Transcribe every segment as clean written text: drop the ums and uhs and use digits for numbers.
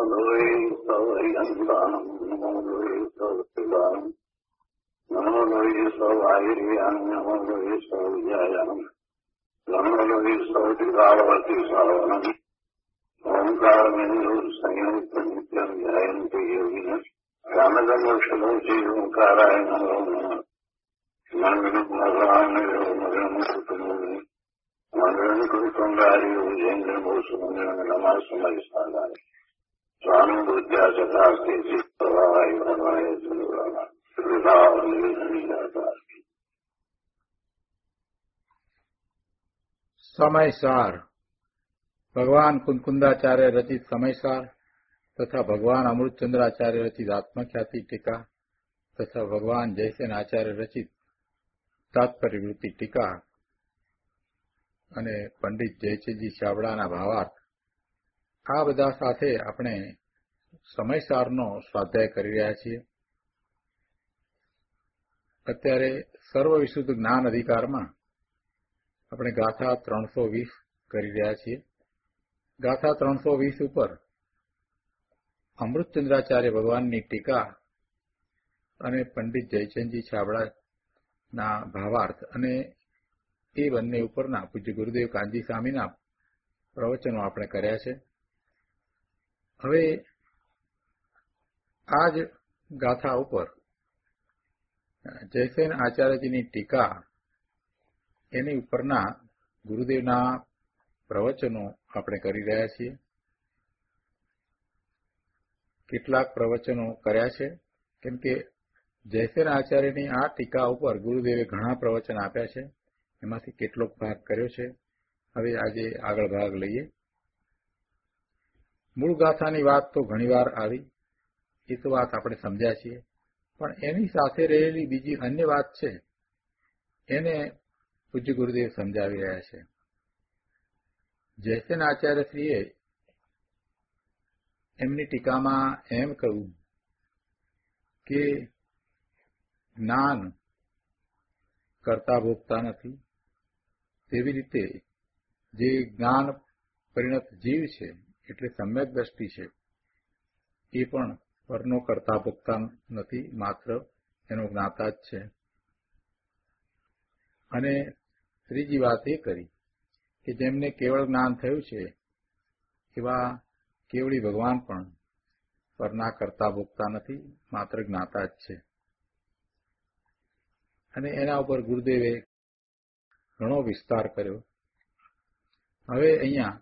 લોહી સૌ અંતાનમ નમો લોહી સૌ શિવાનમ નમો લોહી સૌ આયુર્યાન નમો લોહી સૌ વિજયાનમ નમો લોહી સૌ દિવાળવતી સાવનમ ઓમકાર મેન્દુ સંયુક્ત નિત્યમ જયંતિ યોગિન રામદમોક્ષલોચી ઓંકારાય નમો નમઃ મંગલમ ભગવાન મગન કુટુંબી મંગલમ કુટુંબારી ઉજેન્દ્ર મોસુ મંગલમ નમઃ સમય સાધાય સ્વામી બુદ્ધ્યા સદાસ્તે ચિત્તવાય ભવાય સુરવાય સમયસાર ભગવાન કુંકુંદાચાર્ય રચિત સમયસાર તથા ભગવાન અમૃતચંદ્રાચાર્ય રચિત આત્મખ્યાતિ ટીકા તથા ભગવાન જયસેન આચાર્ય રચિત તાત્પર્યવૃત્તિ ટીકા અને પંડિત જયચંદજી ચાવડાના ભાવાર્થ આ બધા સાથે આપણે સમયસારનો સ્વાધ્યાય કરી રહ્યા છીએ. અત્યારે સર્વ વિશુદ્ધ જ્ઞાન અધિકારમાં આપણે ગાથા 320 કરી રહ્યા છીએ. ગાથા 320 ઉપર અમૃતચંદ્રાચાર્ય ભગવાનની ટીકા અને પંડિત જયચંદજી ચાવડાના ભાવાર્થ અને એ બંને ઉપરના પૂજ્ય ગુરુદેવ કાનજી સ્વામીના પ્રવચનો આપણે કર્યા છે. હવે આ જ ગાથા ઉપર જયસેન આચાર્યજીની ટીકા એની ઉપરના ગુરુદેવના પ્રવચનો આપણે કરી રહ્યા છીએ. કેટલાક પ્રવચનો કર્યા છે કેમ કે જયસેન આચાર્યની આ ટીકા ઉપર ગુરુદેવે ઘણા પ્રવચન આપ્યા છે. એમાંથી કેટલોક ભાગ કર્યો છે. હવે આજે આગળ ભાગ લઈએ. મૂળ ગાથાની વાત તો ઘણીવાર આવી, એ તો વાત આપણે સમજ્યા છીએ, પણ એની સાથે રહેલી બીજી અન્ય વાત છે એને પૂજ્ય ગુરુદેવ સમજાવી રહ્યા છે. જયસેન આચાર્યશ્રીએ એમની ટીકામાં એમ કહ્યું કે જ્ઞાન કરતા ભોગતા નથી, તેવી રીતે જે જ્ઞાન પરિણત જીવ છે એટલે સમ્યક દ્રષ્ટિ છે એ પણ પરનો કરતા ભોગતા નથી, માત્ર એનો જ્ઞાતા જ છે. અને ત્રીજી વાત એ કરી કે જેમને કેવળ જ્ઞાન થયું છે એવા કેવળી ભગવાન પણ પરના કરતા ભોગતા નથી, માત્ર જ્ઞાતા જ છે. અને એના ઉપર ગુરુદેવે ઘણો વિસ્તાર કર્યો. હવે અહીંયા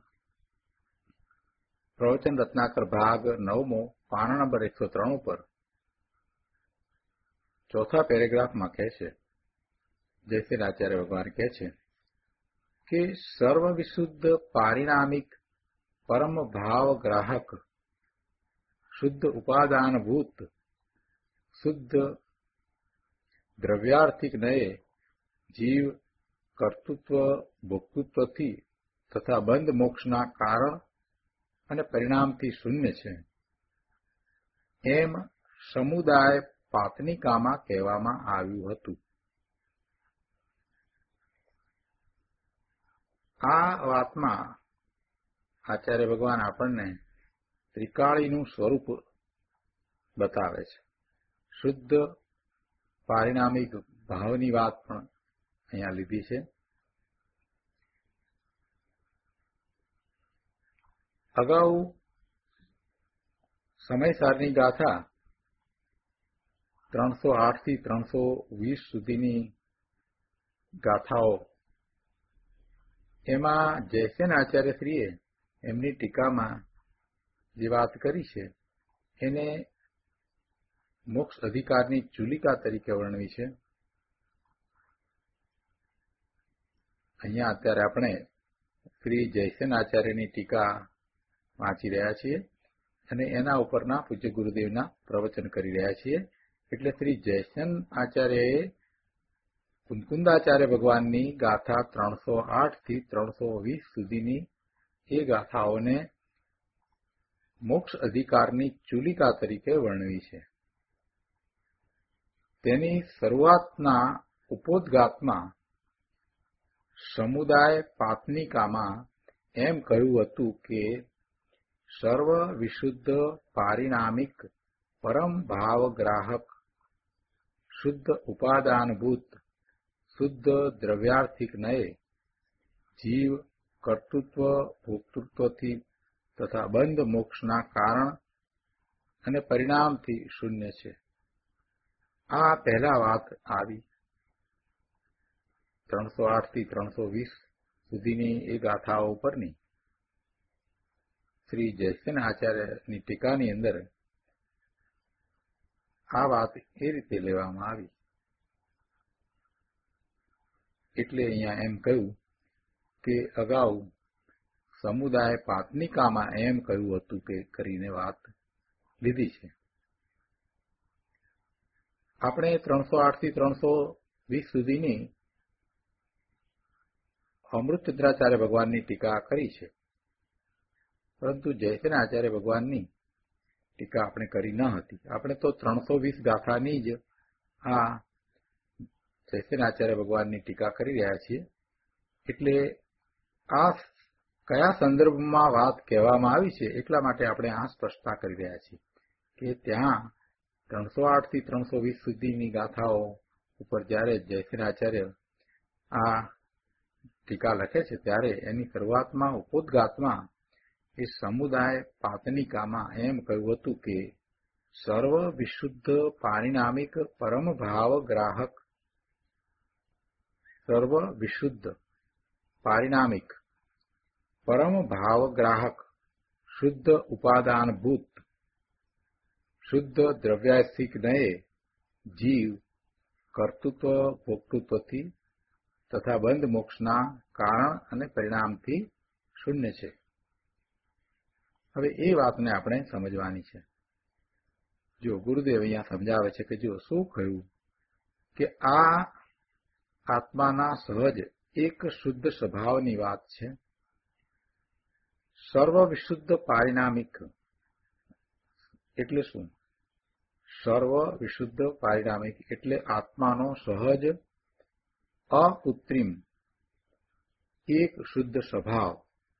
પ્રવચન રત્નાકર ભાગ 9મો પાના નંબર 103 ઉપર ચોથા પેરેગ્રાફમાં કહે છે, જયસેન આચાર્ય ભગવાન કહે છે કે સર્વ વિશુદ્ધ પારિણામિક પરમ ભાવ ગ્રાહક શુદ્ધ ઉપાદાનભૂત શુદ્ધ દ્રવ્યાર્થિક નયે જીવ કર્તૃત્વ ભોક્તૃત્વથી તથા બંધ મોક્ષના કારણ અને પરિણામથી શૂન્ય છે એમ સમુદાય પાતનિકામાં કહેવામાં આવ્યું હતું. આ વાતમાં આચાર્ય ભગવાન આપણને ત્રિકાળીનું સ્વરૂપ બતાવે છે. શુદ્ધ પારિણામિક ભાવની વાત પણ અહીંયા લીધી છે. અગાઉ સમયસારની ગાથા 308 થી 320 સુધીની ગાથાઓ, એમાં જયસેન આચાર્યશ્રીએ એમની ટીકામાં જે વાત કરી છે એને મોક્ષ અધિકારની ચુલિકા તરીકે વર્ણવી છે. અહીંયા અત્યારે આપણે શ્રી જયસેન આચાર્યની ટીકા વાંચી રહ્યા છીએ અને એના ઉપરના પૂજ્ય ગુરુદેવના પ્રવચન કરી રહ્યા છીએ. એટલે શ્રી જયસેન આચાર્યએ કુંકુંદાચાર્ય ભગવાનની ગાથા 308 થી 320 સુધીની એ ગાથાઓને મોક્ષ અધિકારની ચુલિકા તરીકે વર્ણવી છે. તેની શરૂઆતના ઉપોદ્ઘાતમાં સમુદાય પાતનિકામાં એમ કહ્યું હતું કે સર્વ વિશુદ્ધ પારિણામિક પરમ ભાવ ગ્રાહક શુદ્ધ ઉપાદાનભૂત શુદ્ધ દ્રવ્યાર્થિક નયે જીવ કર્તૃત્વ ભોક્તૃત્વથી તથા બંધ મોક્ષના કારણ અને પરિણામથી શૂન્ય છે. આ પહેલા વાત આવી 308 થી 320 સુધીની એ ગાથાઓ ઉપરની શ્રી જયસેન આચાર્યની ટીકાની અંદર આ વાત એ રીતે લેવામાં આવી. એટલે અહીંયા એમ કહ્યું કે અગાઉ સમુદાય પાતનિકામાં એમ કહ્યું હતું કે કરીને વાત લીધી છે. આપણે 308 થી 320 સુધીની અમૃતચંદ્રાચાર્ય ભગવાનની ટીકા કરી છે, પરંતુ જયસેન આચાર્ય ભગવાનની ટીકા આપણે કરી ન હતી. આપણે તો 320 ગાથાની જ આ જયસેન આચાર્ય ભગવાનની ટીકા કરી રહ્યા છીએ. એટલે આ કયા સંદર્ભમાં વાત કહેવામાં આવી છે એટલા માટે આપણે આ સ્પષ્ટતા કરી રહ્યા છીએ કે ત્યાં 308 થી 320 સુધીની ગાથાઓ ઉપર જ્યારે જયસેન આચાર્ય આ ટીકા લખે છે ત્યારે એની શરૂઆતમાં ઉપોદ્ઘાતમાં એ સમુદાય પાતનિકામાં એમ કહ્યું હતું કે સર્વ વિશુદ્ધ પારિણામિક પરમ ભાવ ગ્રાહક સર્વ વિશુદ્ધ પારિણામિક પરમ ભાવ ગ્રાહક શુદ્ધ ઉપાદાનભૂત શુદ્ધ દ્રવ્યાર્થિક નયે જીવ કર્તૃત્વ ભોક્તૃત્વથી તથા બંધ મોક્ષના કારણ અને પરિણામથી શૂન્ય છે. હવે એ વાતને આપણે સમજવાની છે. જો ગુરુદેવ અહીંયા સમજાવે છે કે જો શું કહ્યું કે આ આત્માના સહજ એક શુદ્ધ સ્વભાવની વાત છે. સર્વ વિશુદ્ધ પારિણામિક એટલે શું? સર્વ વિશુદ્ધ પારિણામિક એટલે આત્માનો સહજ અકૃત્રિમ એક શુદ્ધ સ્વભાવ.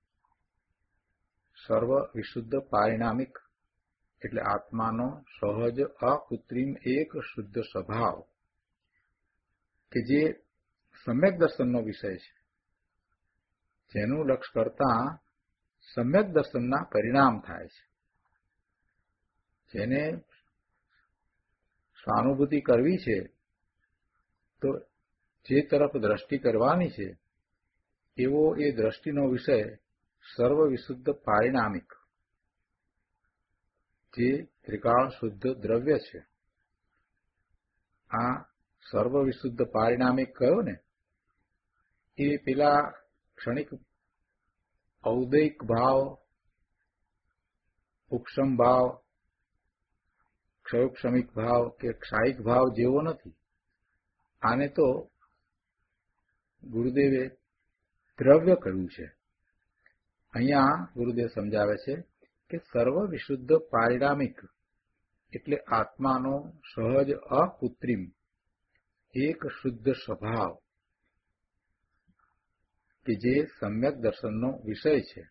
સર્વ વિશુદ્ધ પારિણામિક એટલે આત્માનો સહજ અકૃત્રિમ એક શુદ્ધ સ્વભાવ કે જે સમ્યક દર્શનનો વિષય છે, જેનું લક્ષ્ય કરતા સમ્યક દર્શનના પરિણામ થાય છે. જેને સ્વાનુભૂતિ કરવી છે તો જે તરફ દ્રષ્ટિ કરવાની છે એવો એ દ્રષ્ટિનો વિષય સર્વ વિશુદ્ધ પારિણામિક જે ત્રિકાળ શુદ્ધ દ્રવ્ય છે. આ સર્વ વિશુદ્ધ પારિણામિક કયો ને એ પેલા ક્ષણિક ઔદૈક ભાવ, ઉપશમ ભાવ, ક્ષયોક્ષમિક ભાવ કે ક્ષાયિક ભાવ જેવો નથી. આને તો ગુરુદેવે દ્રવ્ય કહ્યું છે. અહીંયા ગુરુદેવ સમજાવે છે કે સર્વ વિશુદ્ધ પારિણામિક એટલે આત્માનો સહજ અકૃત્રિમ એક શુદ્ધ સ્વભાવ કે જે સમ્યક દર્શનનો વિષય છે.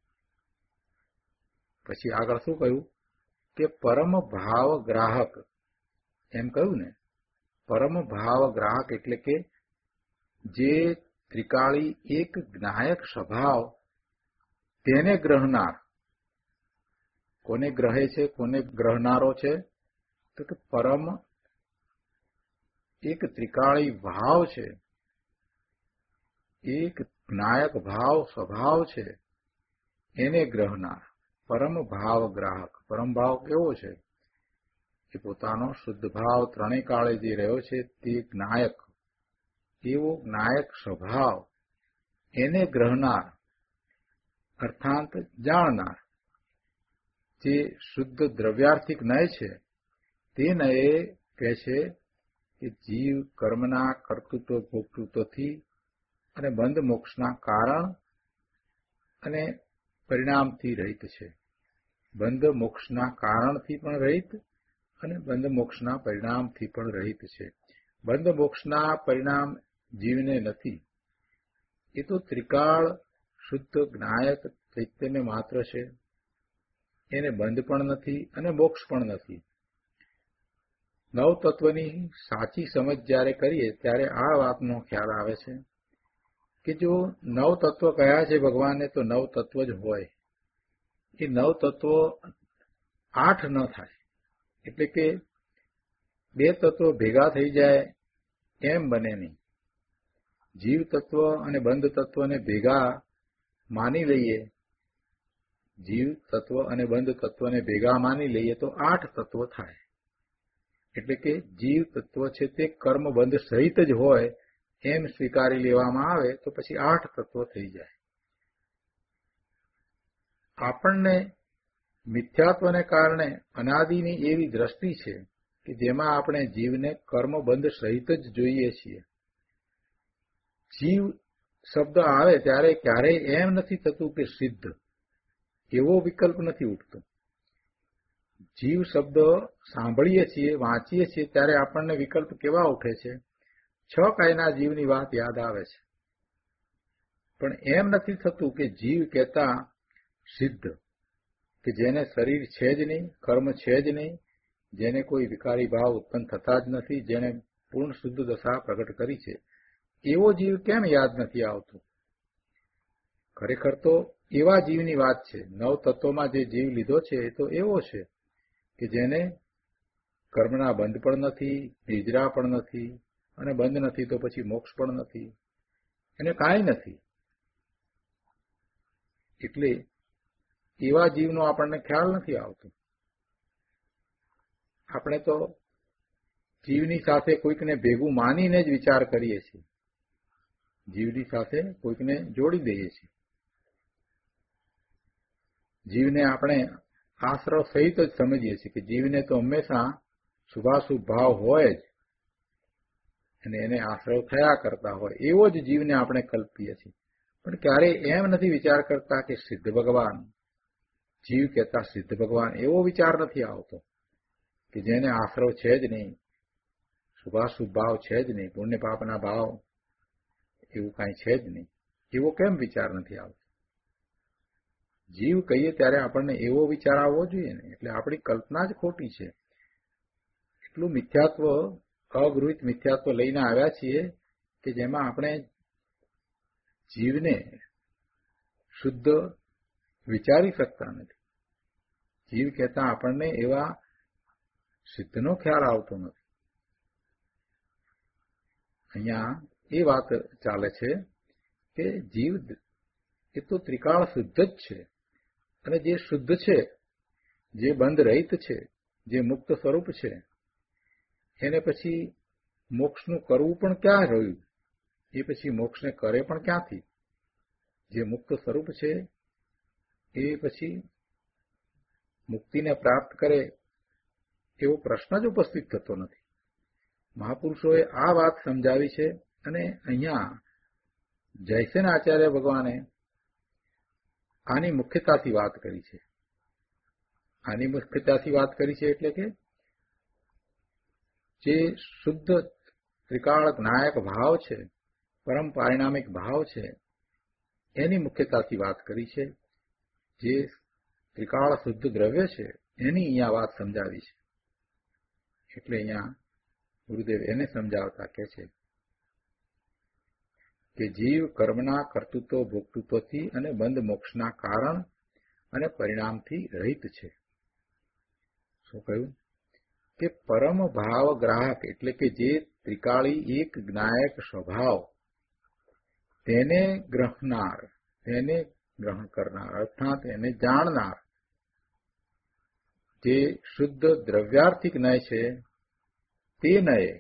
પછી આગળ શું કહ્યું કે પરમ ભાવ ગ્રાહક એમ કહ્યું ને. પરમ ભાવ ગ્રાહક એટલે કે જે ત્રિકાળી એક જ્ઞાયક સ્વભાવ તેને ગ્રહનાર. કોને ગ્રહે છે, કોને ગ્રહનારો છે? તો કે પરમ એક ત્રિકાળી ભાવ છે, એક જ્ઞાયક ભાવ સ્વભાવ છે, એને ગ્રહનાર. પરમ ભાવ ગ્રાહક. પરમ ભાવ કેવો છે? એ પોતાનો શુદ્ધ ભાવ ત્રણેય કાળે જે રહ્યો છે તે જ્ઞાયક, એવો જ્ઞાયક સ્વભાવ એને ગ્રહનાર અર્થાત જાણનાર. જે શુદ્ધ દ્રવ્યાર્થિક નય છે તે નયે કહે છે કે જીવ કર્મના કર્તૃત્વ ભોક્તૃત્વથી અને બંધ મોક્ષના કારણ અને પરિણામથી રહિત છે. બંધ મોક્ષના કારણથી પણ રહિત અને બંધ મોક્ષના પરિણામથી પણ રહિત છે. બંધ મોક્ષના પરિણામ જીવને નથી. એ તો ત્રિકાળ શુદ્ધ જ્ઞાયક ચૈતન્ય માત્ર છે. એને બંધ પણ નથી અને મોક્ષ પણ નથી. નવ તત્વની સાચી સમજ જ્યારે કરીએ ત્યારે આ વાતનો ખ્યાલ આવે છે કે જો નવ તત્વ કયા છે ભગવાને, તો નવ તત્વ જ હોય. એ નવ તત્વો 8 ન થાય. એટલે કે 2 તત્વો ભેગા થઈ જાય એમ બને નહીં. જીવ તત્વ અને બંધ તત્વને ભેગા માની લઈએ, જીવ તત્વ અને બંધ તત્વને ભેગા માની લઈએ તો 8 તત્વો થાય. એટલે કે જીવ તત્વ છે તે કર્મ બંધ સહિત જ હોય એમ સ્વીકારી લેવામાં આવે તો પછી 8 તત્વો થઈ જાય. આપણને મિથ્યાત્વને કારણે અનાદિની એવી દ્રષ્ટિ છે કે જેમાં આપણે જીવને કર્મબંધ સહિત જ જોઈએ છીએ. જીવ શબ્દ આવે ત્યારે ક્યારેય એમ નથી થતું કે સિદ્ધ, એવો વિકલ્પ નથી ઉઠતો. જીવ શબ્દ સાંભળીએ છીએ, વાંચીએ છીએ ત્યારે આપણને વિકલ્પ કેવા ઉઠે છે? 6 કાયના જીવની વાત યાદ આવે છે. પણ એમ નથી થતું કે જીવ કહેતા સિદ્ધ, કે જેને શરીર છે જ નહીં, કર્મ છે જ નહીં, જેને કોઈ વિકારી ભાવ ઉત્પન્ન થતા જ નથી, જેને પૂર્ણ શુદ્ધ દશા પ્રગટ કરી છે, એવો જીવ કેમ યાદ નથી આવતો? ખરેખર તો એવા જીવની વાત છે. 9 તત્વોમાં જે જીવ લીધો છે એ તો એવો છે કે જેને કર્મના બંધ પણ નથી, નિદ્રા પણ નથી, અને બંધ નથી તો પછી મોક્ષ પણ નથી, એને કાંઈ નથી. એટલે એવા જીવનો આપણને ખ્યાલ નથી આવતો. આપણે તો જીવની સાથે કોઈકને ભેગું માનીને જ વિચાર કરીએ છીએ, જીવની સાથે કોઈકને જોડી દઈએ છીએ. જીવને આપણે આશ્રવ સહિત જ સમજીએ છીએ કે જીવને તો હંમેશા શુભાશુભ ભાવ હોય જ અને એને આશ્રવ થયા કરતા હોય એવો જ જીવને આપણે કલ્પીએ છીએ. પણ ક્યારેય એમ નથી વિચાર કરતા કે સિદ્ધ ભગવાન, જીવ કહેતા સિદ્ધ ભગવાન, એવો વિચાર નથી આવતો કે જેને આશ્રવ છે જ નહીં, શુભાશુભ ભાવ છે જ નહીં, પુણ્ય પાપના ભાવ એવું કાંઈ છે જ નહીં. એવો કેમ વિચાર નથી આવતો? જીવ કહીએ ત્યારે આપણને એવો વિચાર આવવો જોઈએ ને. એટલે આપણી કલ્પના જ ખોટી છે. એટલું મિથ્યાત્વ, અગૃહિત મિથ્યાત્વ લઈને આવ્યા છીએ કે જેમાં આપણે જીવને શુદ્ધ વિચારી શકતા નથી. જીવ કહેતા આપણને એવા સિદ્ધનો ખ્યાલ આવતો નથી. અહીંયા એ વાત ચાલે છે કે જીવ એ તો ત્રિકાળ શુદ્ધ જ છે, અને જે શુદ્ધ છે, જે બંધ રહિત છે, જે મુક્ત સ્વરૂપ છે, એને પછી મોક્ષનું કરવું પણ ક્યાં રહ્યું? એ પછી મોક્ષને કરે પણ ક્યાંથી? જે મુક્ત સ્વરૂપ છે એ પછી મુક્તિને પ્રાપ્ત કરે એવો પ્રશ્ન જ ઉપસ્થિત થતો નથી. મહાપુરુષોએ આ વાત સમજાવી છે, અને અહીંયા જયસેન આચાર્ય ભગવાને આની મુખ્યતાથી વાત કરી છે. આની મુખ્યતાથી વાત કરી છે એટલે કે જે શુદ્ધ ત્રિકાળ જ્ઞાયક ભાવ છે, પરમ પારિણામિક ભાવ છે, એની મુખ્યતાથી વાત કરી છે. જે ત્રિકાળ શુદ્ધ દ્રવ્ય છે એની અહીંયા વાત સમજાવી છે. એટલે અહીંયા ગુરુદેવ એને સમજાવતા કહે છે કે જીવ કર્મના કર્તૃત્વ ભોક્તૃત્વથી અને બંધ મોક્ષના કારણ અને પરિણામથી રહિત છે. શું કહ્યું? કે પરમ ભાવ ગ્રાહક એટલે કે જે ત્રિકાળી એક જ્ઞાયક સ્વભાવ, તેને ગ્રહનાર, તેને ગ્રહણ કરનાર અર્થાત એને જાણનાર, જે શુદ્ધ દ્રવ્યાર્થિક નય છે તે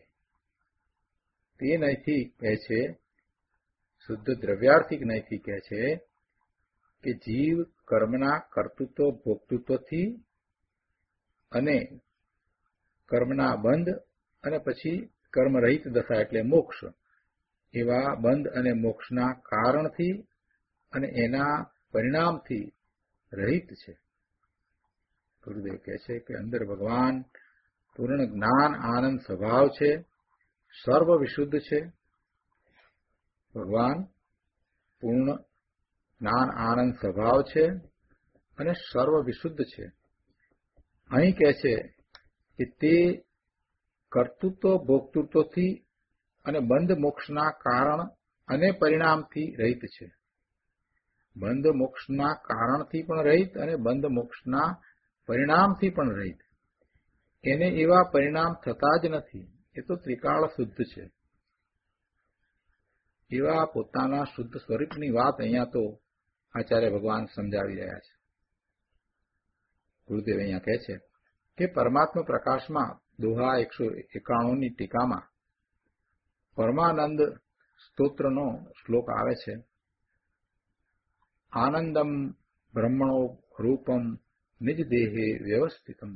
નયથી કહે છે, શુદ્ધ દ્રવ્યાર્થિક નયથી કહે છે કે જીવ કર્મના કર્તૃત્વ ભોક્તૃત્વથી અને કર્મના બંધ અને પછી કર્મરહિત દશા એટલે મોક્ષ, એવા બંધ અને મોક્ષના કારણથી અને એના પરિણામથી રહિત છે. ગુરુદેવ કહે છે કે અંદર ભગવાન પૂર્ણ જ્ઞાન આનંદ સ્વભાવ છે, સર્વ વિશુદ્ધ છે. ભગવાન પૂર્ણ જ્ઞાન આનંદ સ્વભાવ છે અને સર્વ વિશુદ્ધ છે. અહીં કહે છે કે તે કર્તૃત્વ ભોક્તૃત્વથી અને બંધ મોક્ષના કારણ અને પરિણામથી રહિત છે. બંધ મોક્ષના કારણથી પણ રહિત અને બંધ મોક્ષના પરિણામથી પણ રહિત. એને એવા પરિણામ થતા જ નથી. એ તો ત્રિકાળ શુદ્ધ છે. એવા પોતાના શુદ્ધ સ્વરૂપની વાત અહીંયા તો આચાર્ય ભગવાન સમજાવી રહ્યા છે. ગુરુદેવ અહીંયા કહે છે કે પરમાત્મા પ્રકાશમાં દોહા 191ની ટીકામાં પરમાનંદ સ્તોત્રનો શ્લોક આવે છે. આનંદમ બ્રહ્મણો રૂપમ નિજ દેહે વ્યવસ્થિતમ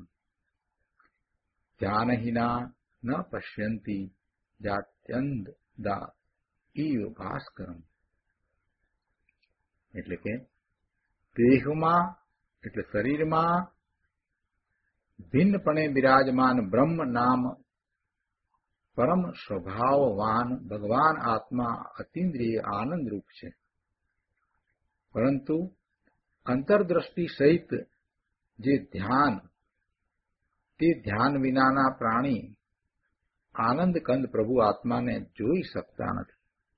ધ્યાનહીના ન પશ્યંતી જાત્યંદ દા ઈવ ભાસ્કરમ. એટલે કે દેહમાં એટલે શરીરમાં ભિન્નપણે બિરાજમાન બ્રહ્મ નામ પરમ સ્વભાવવાન ભગવાન આત્મા અતિન્દ્રિય આનંદ રૂપ છે. પરંતુ અંતરદ્રષ્ટિ સહિત જે ધ્યાન, તે ધ્યાન વિનાના પ્રાણી આનંદ કંદ પ્રભુ આત્માને જોઈ શકતા નથી.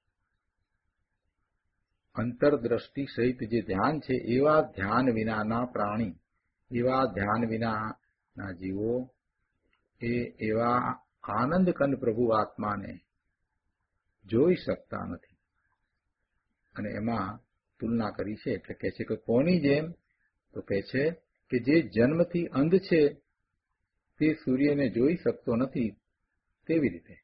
અંતરદ્રષ્ટિ સહિત જે ધ્યાન છે એવા ધ્યાન વિનાના પ્રાણી, એવા ધ્યાન વિનાના જીવો એવા આનંદ કંદ પ્રભુ આત્માને જોઈ શકતા નથી. અને એમાં તુલના કરી છે. એટલે કહે છે કે કોની જેમ? તો કહે છે કે જે જન્મથી અંધ છે તે સૂર્યને જોઈ શકતો નથી તેવી રીતે.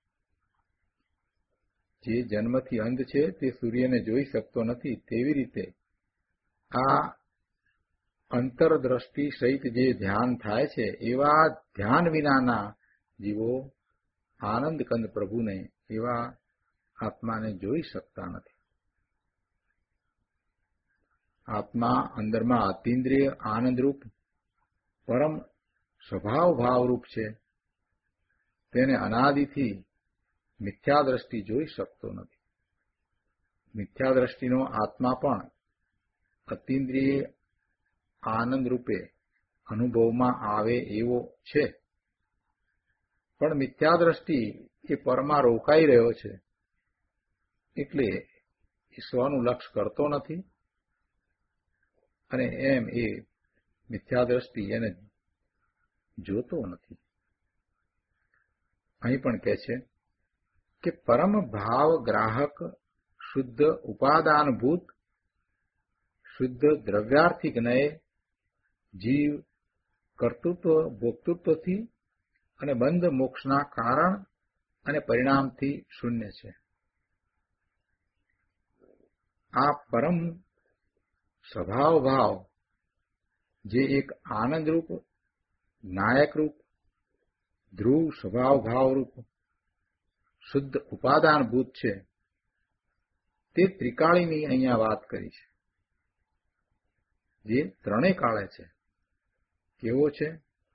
જે જન્મથી અંધ છે તે સૂર્યને જોઈ શકતો નથી તેવી રીતે આ અંતરદ્રષ્ટિ સહિત જે ધ્યાન થાય છે એવા ધ્યાન વિનાના જીવો આનંદ કંદ પ્રભુને, એવા આત્માને જોઈ શકતા નથી. આત્મા અંદરમાં અતિન્દ્રિય આનંદરૂપ પરમ સ્વભાવ ભાવરૂપ છે. તેને અનાદિથી મિથ્યા દ્રષ્ટિ જોઈ શકતો નથી. મિથ્યા દ્રષ્ટિનો આત્મા પણ અતિન્દ્રિય આનંદ રૂપે અનુભવમાં આવે એવો છે. પણ મિથ્યા દ્રષ્ટિ એ પરમાં રોકાઈ રહ્યો છે, એટલે એ સ્વનું લક્ષ્ય કરતો નથી અને એમ એ મિથ્યા દ્રષ્ટિ એને જોતો નથી. અહીં પણ કહે છે કે પરમ ભાવ ગ્રાહક શુદ્ધ ઉપાદાનભૂત શુદ્ધ દ્રવ્યાર્થિક નયે જીવ કર્તૃત્વ ભોક્તૃત્વથી અને બંધ મોક્ષના કારણ અને પરિણામથી શૂન્ય છે. આ પરમ સ્વભાવ ભાવ જે એક આનંદરૂપ, નાયકરૂપ, ધ્રુવ સ્વભાવ ભાવરૂપ શુદ્ધ ઉપાદાનભૂત છે, તે ત્રિકાળીની અહીંયા વાત કરી છે. જે ત્રણેય કાળે છે. કેવો છે?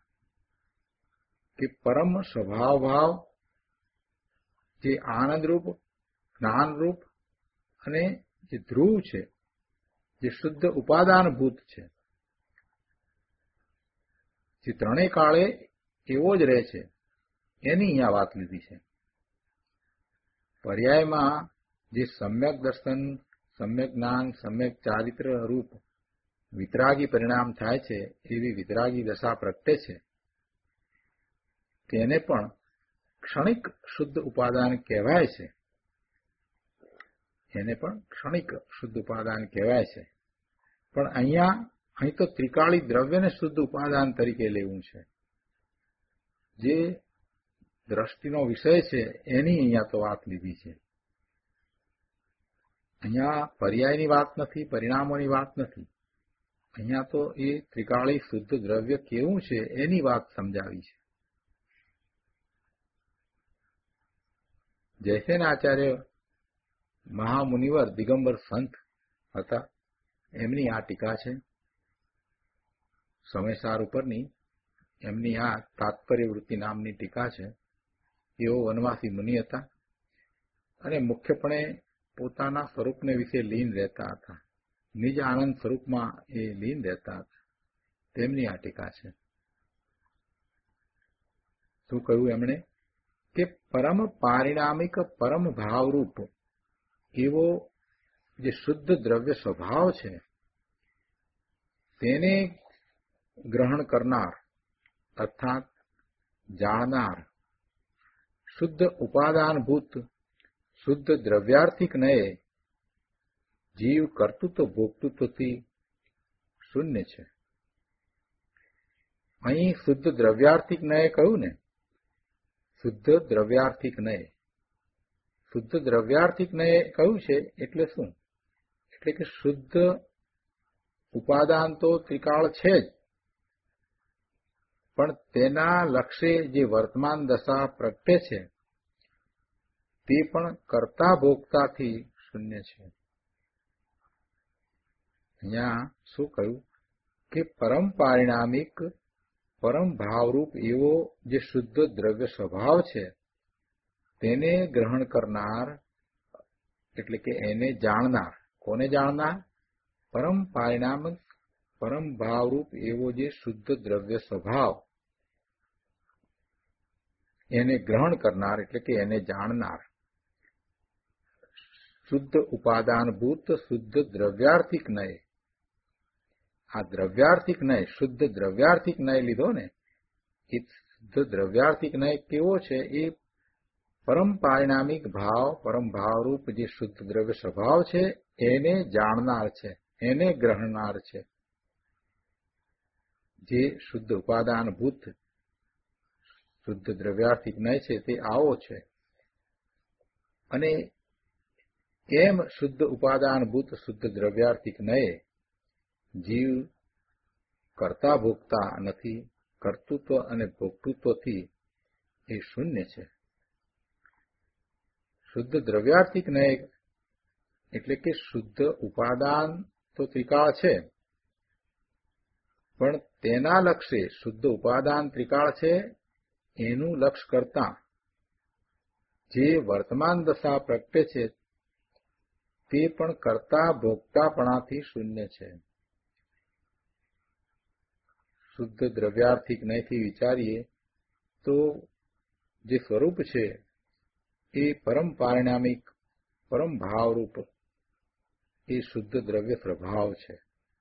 કે પરમ સ્વભાવ ભાવ જે આનંદરૂપ, જ્ઞાનરૂપ અને જે ધ્રુવ છે, જે શુદ્ધ ઉપાદાનભૂત છે, જે ત્રણેય કાળે એવો જ રહે છે, એની અહીંયા વાત લીધી છે. પર્યાયમાં જે સમ્યક દર્શન, સમ્યક જ્ઞાન, સમ્યક ચારિત્ર રૂપ વિતરાગી પરિણામ થાય છે, એવી વિતરાગી દશા પ્રગટે છે. તેને પણ ક્ષણિક શુદ્ધ ઉપાદાન કહેવાય છે. એને પણ ક્ષણિક શુદ્ધ ઉપાદાન કહેવાય છે. પણ અહીં તો ત્રિકાળી દ્રવ્યને શુદ્ધ ઉપાદાન તરીકે લેવું છે. જે દ્રષ્ટિનો વિષય છે એની અહીંયા તો વાત લીધી છે. અહીંયા પર્યાયની વાત નથી, પરિણામોની વાત નથી. અહીંયા તો એ ત્રિકાળી શુદ્ધ દ્રવ્ય કેવું છે એની વાત સમજાવી છે. જયસેન આચાર્ય મહામુનિવર દિગંબર સંત હતા, એમની આ ટીકા છે સમયસાર ઉપરની. એમની આ તાત્પર્ય વૃત્તિ નામની ટીકા છે. એઓ વનવાસી મુનિ હતા અને મુખ્યપણે પોતાના સ્વરૂપને વિશે લીન રહેતા હતા. નિજ આનંદ સ્વરૂપમાં એ લીન રહેતા હતા. તેમની આ ટીકા છે. શું કહ્યું એમણે કે પરમ પારિણામિક પરમ ભાવરૂપ એવો જે શુદ્ધ દ્રવ્ય સ્વભાવ છે તેને ગ્રહણ કરનાર અર્થાત જાણનાર શુદ્ધ ઉપાદાનભૂત શુદ્ધ દ્રવ્યાર્થિક નયે જીવ કર્તૃત્વ ભોક્તૃત્વથી શૂન્ય છે. અહીં શુદ્ધ દ્રવ્યાર્થિક નયે કહ્યું ને, શુદ્ધ દ્રવ્યાર્થિક નયે. શુદ્ધ દ્રવ્યાર્થિક નયે કહ્યું છે એટલે શું? એટલે કે શુદ્ધ ઉપાદાન તો ત્રિકાળ છે જ, પણ તેના લક્ષ્ય જે વર્તમાન દશા પ્રગટે છે તે પણ કર્તા ભોગતાથી શૂન્ય છે. અહીંયા શું કહ્યું કે પરમ પારિણામિક પરમ ભાવરૂપ એવો જે શુદ્ધ દ્રવ્ય સ્વભાવ છે તેને ગ્રહણ કરનાર એટલે કે એને જાણનાર. કોને જાણનાર? પરમ પારિણામિક પરમ ભાવરૂપ એવો જે શુદ્ધ દ્રવ્ય સ્વભાવ એને ગ્રહણ કરનાર એટલે કે એને જાણનાર. શુદ્ધ ઉપાદાનભૂત શુદ્ધ દ્રવ્યાર્થિક નય. આ દ્રવ્યાર્થિક નય, શુદ્ધ દ્રવ્યાર્થિક નય લીધો ને, એ શુદ્ધ દ્રવ્યાર્થિક નય કેવો છે? એ પરમ પારિણામિક ભાવ પરમ ભાવરૂપ જે શુદ્ધ દ્રવ્ય સ્વભાવ છે એને જાણનાર છે, એને ગ્રહણનાર છે. જે શુદ્ધ ઉપાદાનભૂત શુદ્ધ દ્રવ્યાર્થિક નય છે તે આવો છે. અને એમ શુદ્ધ ઉપાદાનભૂત શુદ્ધ દ્રવ્યાર્થિક નયે જીવ કરતા ભોગતા નથી, કર્તૃત્વ અને ભોક્તૃત્વથી એ શૂન્ય છે. શુદ્ધ દ્રવ્યાર્થિક નય એટલે કે શુદ્ધ ઉપાદાન તો ત્રિકાળ છે, પણ તેના લક્ષ્ય શુદ્ધ ઉપાદાન ત્રિકાળ છે એનું લક્ષ્ય કરતા જે વર્તમાન દશા પ્રગટે છે તે પણ કર્તા ભોગતાપણાથી શૂન્ય છે. શુદ્ધ દ્રવ્યાર્થિક નયથી વિચારીએ તો જે સ્વરૂપ છે એ પરમ પારિણામિક પરમ ભાવરૂપ એ શુદ્ધ દ્રવ્ય સ્વભાવ છે.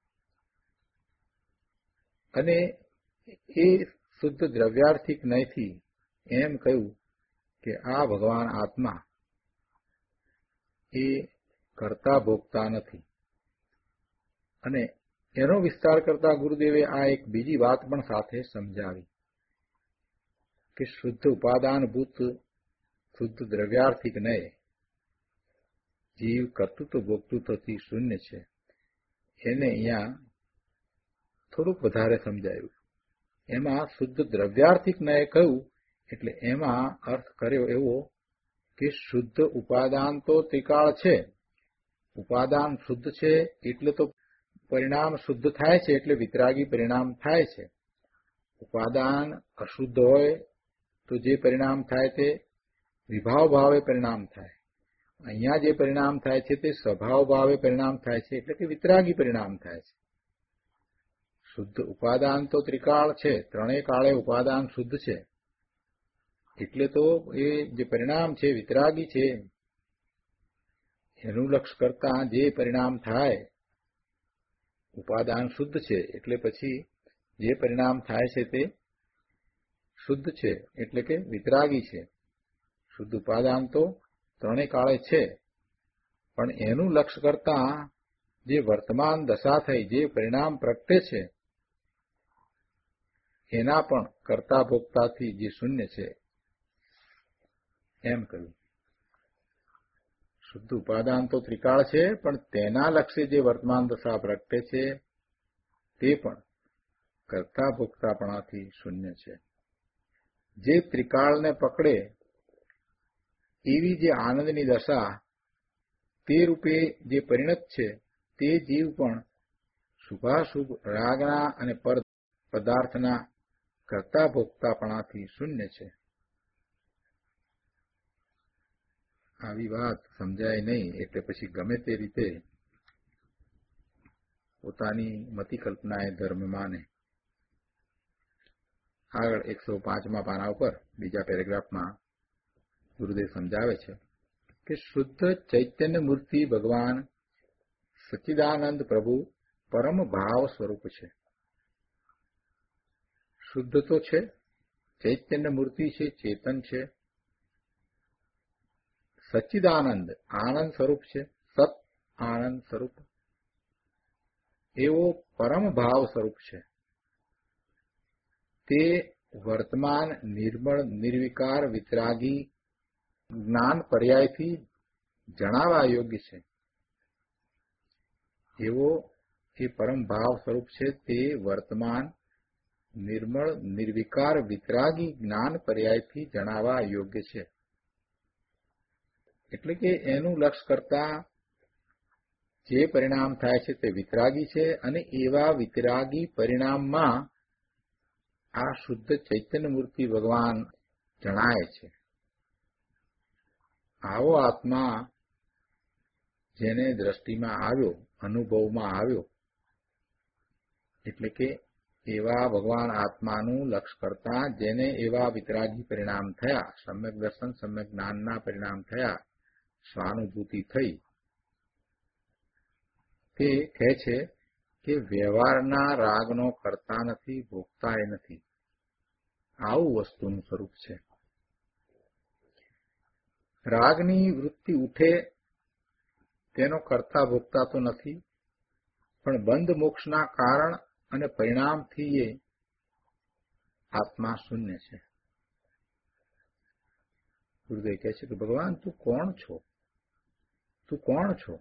અને એ શુદ્ધ દ્રવ્યાર્થિક નયથી એમ કહ્યું કે આ ભગવાન આત્મા એ કરતા ભોગતા નથી. અને એનો વિસ્તાર કરતા ગુરુદેવે આ એક બીજી વાત પણ સાથે સમજાવી કે શુદ્ધ ઉપાદાનભૂત શુદ્ધ દ્રવ્યાર્થિક નય જીવ કર્તૃત્વ ભોક્તૃત્વથી શૂન્ય છે. એને અહીંયા થોડુંક વધારે સમજાયું. એમાં શુદ્ધ દ્રવ્યાર્થિક નયે કહ્યું એટલે એમાં અર્થ કર્યો એવો કે શુદ્ધ ઉપાદાન તો ત્રિકાળ છે, ઉપાદાન શુદ્ધ છે એટલે તો પરિણામ શુદ્ધ થાય છે, એટલે વિતરાગી પરિણામ થાય છે. ઉપાદાન અશુદ્ધ હોય તો જે પરિણામ થાય તે વિભાવ ભાવે પરિણામ થાય. અહીંયા જે પરિણામ થાય છે તે સ્વભાવ ભાવે પરિણામ થાય છે, એટલે કે વિતરાગી પરિણામ થાય છે. શુદ્ધ ઉપાદાન તો ત્રિકાળ છે, ત્રણેય કાળે ઉપાદાન શુદ્ધ છે, એટલે તો એ જે પરિણામ છે વિતરાગી છે. એનું લક્ષ્ય કરતા જે પરિણામ થાય ઉપાદાન શુદ્ધ છે એટલે પછી જે પરિણામ થાય છે તે શુદ્ધ છે એટલે કે વિતરાગી છે. શુદ્ધ ઉપાદાન તો ત્રણેય કાળે છે, પણ એનું લક્ષ્ય કરતા જે વર્તમાન દશા થઈ જે પરિણામ પ્રગટે છે એના પણ કર્તા ભોગતાથી જે શૂન્ય છે એમ કહ્યું. શુદ્ધ ઉપાદાન તો ત્રિકાળ છે, પણ તેના લક્ષ્ય જે વર્તમાન દશા પ્રગટે છે તે પણ કર્તા ભોગતાપણાથી શૂન્ય છે. જે ત્રિકાળને પકડે એવી જે આનંદની દશા તે રૂપે જે પરિણત છે તે જીવ પણ શુભાશુભ રાગના અને પર પદાર્થના કર્તા ભોગતાપણાથી શૂન્ય છે. આવી વાત સમજાય નહીં એટલે પછી ગમે તે રીતે પોતાની મતિ કલ્પના એ ધર્મ માને આગળ 105મા પાના ઉપર બીજા પેરેગ્રાફમાં ગુરુદેવ સમજાવે છે કે શુદ્ધ ચૈતન્ય મૂર્તિ ભગવાન સચ્ચિદાનંદ પ્રભુ પરમ ભાવ સ્વરૂપ છે. શુદ્ધ તો છે, ચૈતન્ય મૂર્તિ છે, ચેતન છે, સચ્ચિદાનંદ આનંદ સ્વરૂપ છે, સત આનંદ સ્વરૂપ, એવો પરમ ભાવ સ્વરૂપ છે. તે વર્તમાન નિર્મળ નિર્વિકાર વિતરાગી જ્ઞાન પર્યાયથી જણાવવા યોગ્ય છે. એવો એ પરમ ભાવ સ્વરૂપ છે તે વર્તમાન નિર્મળ નિર્વિકાર વિતરાગી જ્ઞાન પર્યાયથી જણાવવા યોગ્ય છે. એટલે કે એનું લક્ષ્ય કરતા જે પરિણામ થાય છે તે વિતરાગી છે અને એવા વિતરાગી પરિણામમાં આ શુદ્ધ ચૈતન્ય મૂર્તિ ભગવાન જણાય છે. આવો આત્મા જેને દ્રષ્ટિમાં આવ્યો, અનુભવમાં આવ્યો, એટલે કે એવા ભગવાન આત્માનું લક્ષ્ય કરતા જેને એવા વિતરાગી પરિણામ થયા, સમ્યક દર્શન સમ્યક જ્ઞાનના પરિણામ થયા, સ્વાનુભૂતિ થઈ, તે કહે છે કે વ્યવહારના રાગનો કરતા નથી, ભોગતા એ નથી. આવું વસ્તુનું સ્વરૂપ છે. રાગની વૃત્તિ ઉઠે તેનો કરતા ભોગતા તો નથી, પણ બંધ મોક્ષના કારણ અને પરિણામથી એ આત્મા શૂન્ય છે. ગુરુદેવ કહે છે કે ભગવાન તું કોણ છો? તું કોણ છો?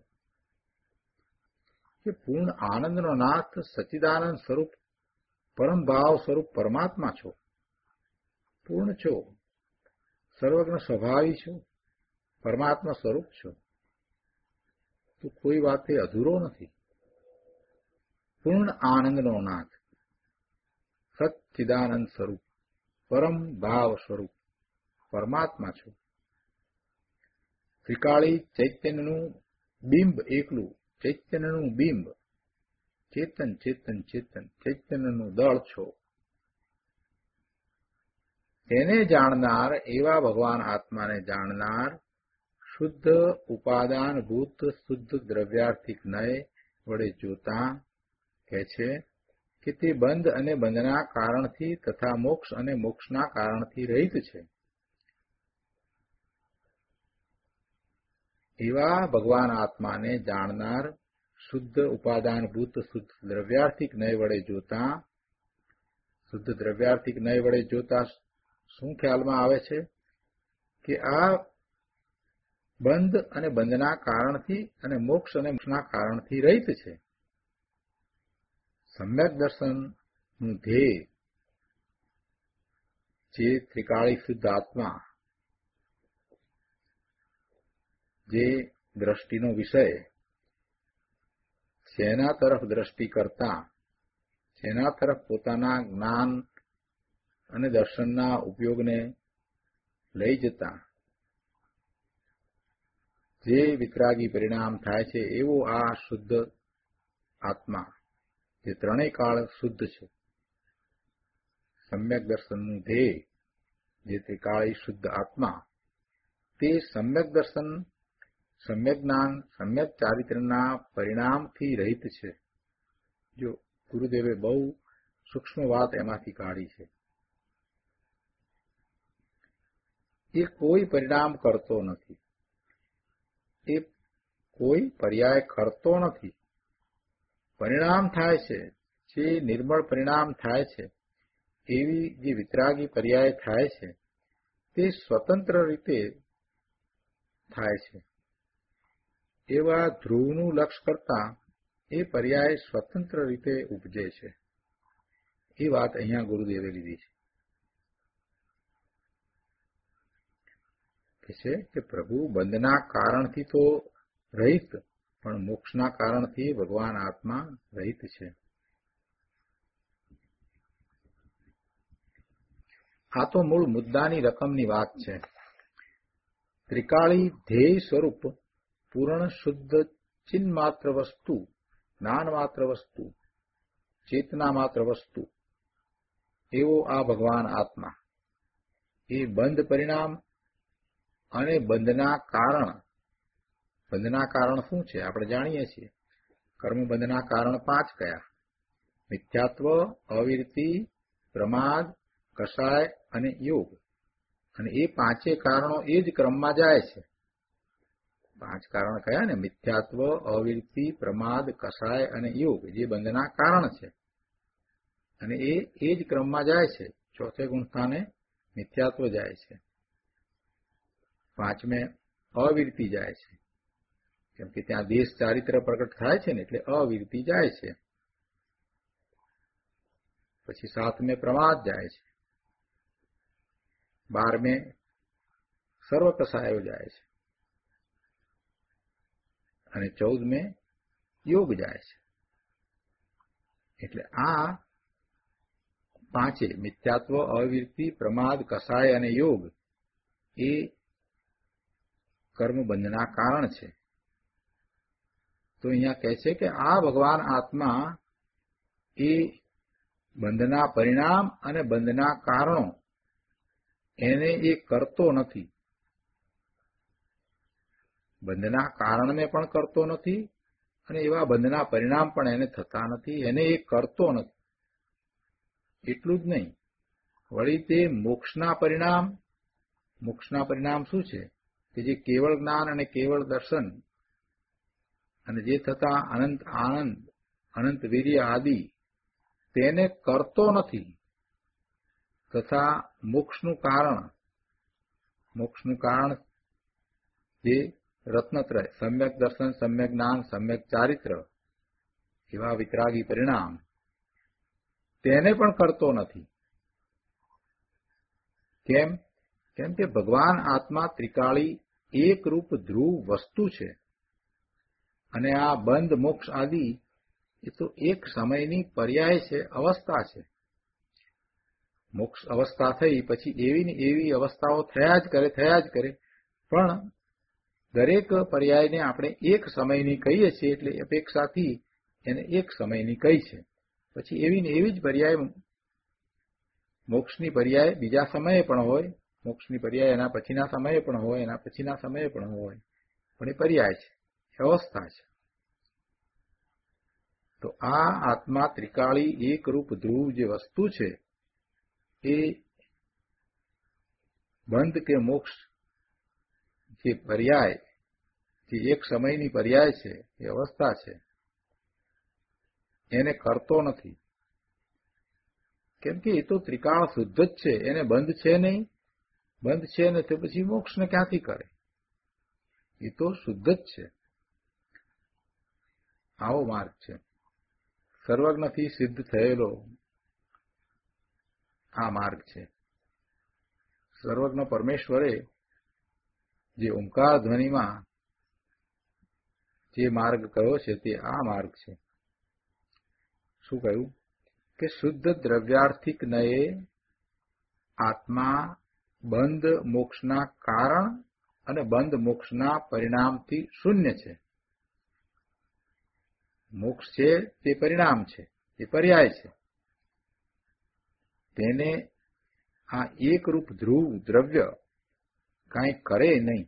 કે પૂર્ણ આનંદનો નાથ, સચ્ચિદાનંદ સ્વરૂપ, પરમ ભાવ સ્વરૂપ પરમાત્મા છો. પૂર્ણ છો, સર્વજ્ઞ સ્વભાવી છો, પરમાત્મા સ્વરૂપ છો. તું કોઈ વાતે અધૂરો નથી. પૂર્ણ આનંદનો નાથ, સચ્ચિદાનંદ સ્વરૂપ, પરમ ભાવ સ્વરૂપ પરમાત્મા છો. ત્રિકાળી ચૈતન્યનું બિંબ એકલું, ચૈતન્યનું બિંબ, ચેતન ચેતન ચેતન, ચૈતન્યનું દળ છો. તેને જાણનાર, એવા ભગવાન આત્માને જાણનાર, શુદ્ધ ઉપાદાનભૂત શુદ્ધ દ્રવ્યાર્થિક નય વડે જોતા કહે છે કે તે બંધ અને બંધના કારણથી તથા મોક્ષ અને મોક્ષના કારણથી રહિત છે. એવા ભગવાન આત્માને જાણનાર, શુદ્ધ ઉપાદાનભૂત શુદ્ધ દ્રવ્યાર્થિક નય વડે જોતા, શુદ્ધ દ્રવ્યાર્થિક નય વડે જોતા શું ખ્યાલમાં આવે છે કે આ બંધ અને બંધના કારણથી અને મોક્ષ અને મોક્ષના કારણથી રહિત છે. સમ્યક દર્શનનું ધ્યેય જે ત્રિકાળી શુદ્ધ આત્મા, જે દ્રષ્ટિનો વિષય, જેના તરફ દ્રષ્ટિ કરતા, જેના તરફ પોતાના જ્ઞાન અને દર્શનના ઉપયોગને લઈ જતા જે વિતરાગી પરિણામ થાય છે, એવો આ શુદ્ધ આત્મા, જે ત્રણેય કાળ શુદ્ધ છે. સમ્યક દર્શનનું ધ્યેય જે ત્રિકાળી શુદ્ધ આત્મા, તે સમ્યક દર્શન, સમ્યક જ્ઞાન, સમ્યક ચારિત્રના પરિણામથી રહિત છે. જો ગુરુદેવે બહુ સૂક્ષ્મ વાત એમાંથી કાઢી છે. એ કોઈ પરિણામ કરતો નથી, એ કોઈ પર્યાય કરતો નથી. પરિણામ થાય છે, જે નિર્મળ પરિણામ થાય છે, એવી જે વિતરાગી પર્યાય થાય છે, તે સ્વતંત્ર રીતે થાય છે. એવા ધ્રુવનું લક્ષ્ય કરતા એ પર્યાય સ્વતંત્ર રીતે ઉપજે છે. એ વાત અહીંયા ગુરુદેવે લીધી છે કે પ્રભુ બંધના કારણથી તો રહિત, પણ મોક્ષના કારણથી ભગવાન આત્મા રહિત છે. આ તો મૂળ મુદ્દાની રકમની વાત છે. ત્રિકાળી ધ્યેય સ્વરૂપ પૂર્ણ શુદ્ધ ચિન્હ માત્ર વસ્તુ, જ્ઞાન માત્ર વસ્તુ, ચેતના માત્ર વસ્તુ, એવો આ ભગવાન આત્મા એ બંધ પરિણામ અને બંધના કારણ શું છે આપણે જાણીએ છીએ. કર્મ બંધના કારણ 5 કયા? મિથ્યાત્વ, અવિરતિ, પ્રમાદ, કષાય અને યોગ. અને એ 5 કારણો એ જ ક્રમમાં જાય છે. 5 કારણ કયા ને? મિથ્યાત્વ, અવિરતિ, પ્રમાદ, કષાય અને યોગ, જે બંધના કારણ છે. અને એ જ ક્રમમાં જાય છે. ચોથે ગુણ સ્થાને મિથ્યાત્વ જાય છે, 5મે અવિરતિ જાય છે, કેમ કે ત્યાં દેશ ચારિત્ર પ્રગટ થાય છે ને એટલે અવિરતિ જાય છે. પછી 7મે પ્રમાદ જાય છે, 12મે સર્વ કષાયો જાય છે અને 14મે યોગ જાય છે. એટલે આ 5 મિથ્યાત્વ, અવિરતિ, પ્રમાદ, કષાય અને યોગ એ કર્મબંધના કારણ છે. તો અહીંયા કહે છે કે આ ભગવાન આત્મા એ બંધના પરિણામ અને બંધના કારણો એને એ કરતો નથી. બંધના કારણને પણ કરતો નથી અને એવા બંધના પરિણામ પણ એને થતા નથી. એને એ કરતો નથી. એટલું જ નહીં, વળી તે મોક્ષના પરિણામ શું છે? કે જે કેવળ જ્ઞાન અને કેવળ દર્શન અને જે થતા અનંત આનંદ, અનંત વીર્ય આદિ, તેને કરતો નથી. તથા મોક્ષનું કારણ જે રત્નત્રય, સમ્યક દર્શન, સમ્યક જ્ઞાન, સમ્યક ચારિત્ર, એવા વિતરાગી પરિણામ, તેને પણ કરતો નથી. કેમ? કેમ કે ભગવાન આત્મા ત્રિકાળી એકરૂપ ધ્રુવ વસ્તુ છે. અને આ બંધ મોક્ષ આદિ એ તો એક સમયની પર્યાય છે, અવસ્થા છે. મોક્ષ અવસ્થા થઈ પછી એવી ને એવી અવસ્થાઓ થયા જ કરે, પણ દરેક પર્યાયને આપણે એક સમયની કહીએ છીએ, એટલે અપેક્ષાથી એને એક સમયની કહી છે. પછી એવી ને એવી જ પર્યાય, મોક્ષની પર્યાય બીજા સમયે પણ હોય, મોક્ષની પર્યાય એના પછીના સમયે પણ હોય, એના પછીના સમયે પણ હોય, પણ એ પર્યાય છે, એ અવસ્થા છે. તો આ આત્મા ત્રિકાળી એકરૂપ ધ્રુવ જે વસ્તુ છે એ બંધ કે મોક્ષ જે પર્યાય, જે એક સમયની પર્યાય છે, એ અવસ્થા છે, એને કરતો નથી. કેમ કે એ તો ત્રિકાળ શુદ્ધ જ છે, એને બંધ છે નહીં. બંધ છે ને તો પછી મોક્ષને ક્યાંથી કરે? એ તો શુદ્ધ જ છે. આવો માર્ગ છે. સર્વજ્ઞથી સિદ્ધ થયેલો આ માર્ગ છે. સર્વજ્ઞ પરમેશ્વરે જે ઓમકાર ધ્વનિમાં જે માર્ગ કયો છે તે આ માર્ગ છે. શું કહ્યું? કે શુદ્ધ દ્રવ્યાર્થિક નયે આત્મા બંધ મોક્ષના કારણ અને બંધ મોક્ષના પરિણામથી શૂન્ય છે. મોક્ષ છે તે પરિણામ છે, તે પર્યાય છે. તેને આ એકરૂપ ધ્રુવ દ્રવ્ય કાંઈ કરે નહીં.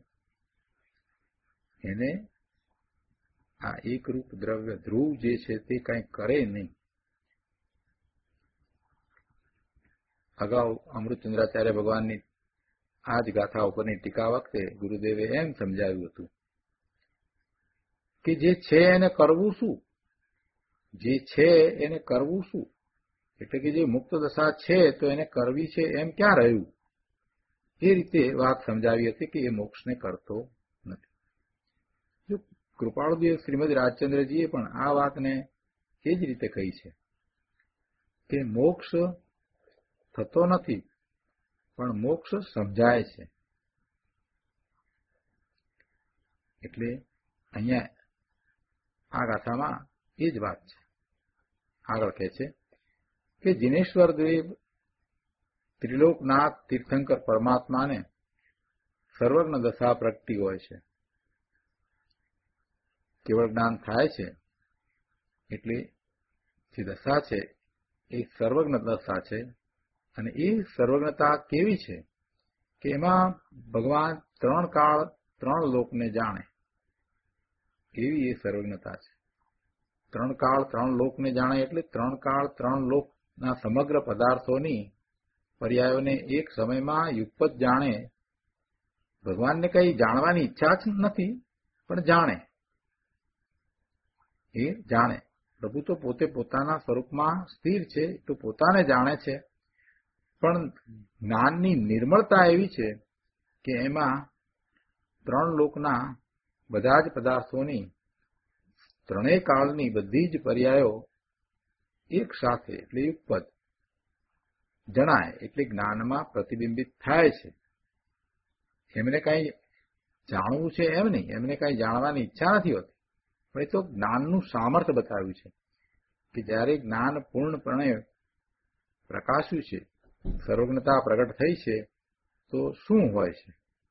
એને આ એકરૂપ દ્રવ્ય ધ્રુવ જે છે તે કાંઈ કરે નહીં. અગાઉ અમૃતચંદ્રાચાર્ય ભગવાનની આ જ ગાથા ઉપરની ટીકા વખતે ગુરુદેવે એમ સમજાવ્યું હતું કે જે છે એને કરવું શું? જે છે એને કરવું શું? એટલે કે જે મુક્ત દશા છે તો એને કરવી છે એમ ક્યાં રહ્યું? એ રીતે વાત સમજાવી હતી કે એ મોક્ષને કરતો નથી. જો કૃપાળુદેવ શ્રીમદ રાજચંદ્રજીએ પણ આ વાતને એ જ રીતે કહી છે કે મોક્ષ થતો નથી, પણ મોક્ષ સમજાય છે. એટલે અહીંયા આ ગાથામાં એ જ વાત છે. આગળ કહે છે કે જિનેશ્વર દેવ ત્રિલોકનાથ તીર્થંકર પરમાત્માને સર્વજ્ઞ દશા પ્રગટી હોય છે. કેવળ જ્ઞાન થાય છે એટલે જે દશા છે એ સર્વજ્ઞ દશા છે, અને એ સર્વજ્ઞતા કેવી છે કે એમાં ભગવાન 3 કાળ 3 લોકને જાણે એવી એ સર્વજ્ઞતા છે. 3 કાળ 3 લોકને જાણે એટલે 3 કાળ 3 લોકના સમગ્ર પદાર્થોની પર્યાયોને એક સમયમાં યુગપત જાણે. ભગવાનને કઈ જાણવાની ઈચ્છા જ નથી, પણ જાણે. એ જાણે. પ્રભુ તો પોતે પોતાના સ્વરૂપમાં સ્થિર છે, તો પોતાને જાણે છે. પણ જ્ઞાનની નિર્મળતા એવી છે કે એમાં 3 લોકના બધા જ પદાર્થોની 3 કાળની બધી જ પર્યાયો એક સાથે એટલે યુગપદ જણાય, એટલે જ્ઞાનમાં પ્રતિબિંબિત થાય છે. એમને કઈ જાણવું છે એમ નહીં, એમને કઈ જાણવાની ઈચ્છા નથી હોતી, પણ એ તો જ્ઞાનનું સામર્થ્ય બતાવ્યું છે કે જ્યારે જ્ઞાન પૂર્ણપણે પ્રકાશ્યું છે, સર્વજ્ઞતા પ્રગટ થઈ છે, તો શું હોય છે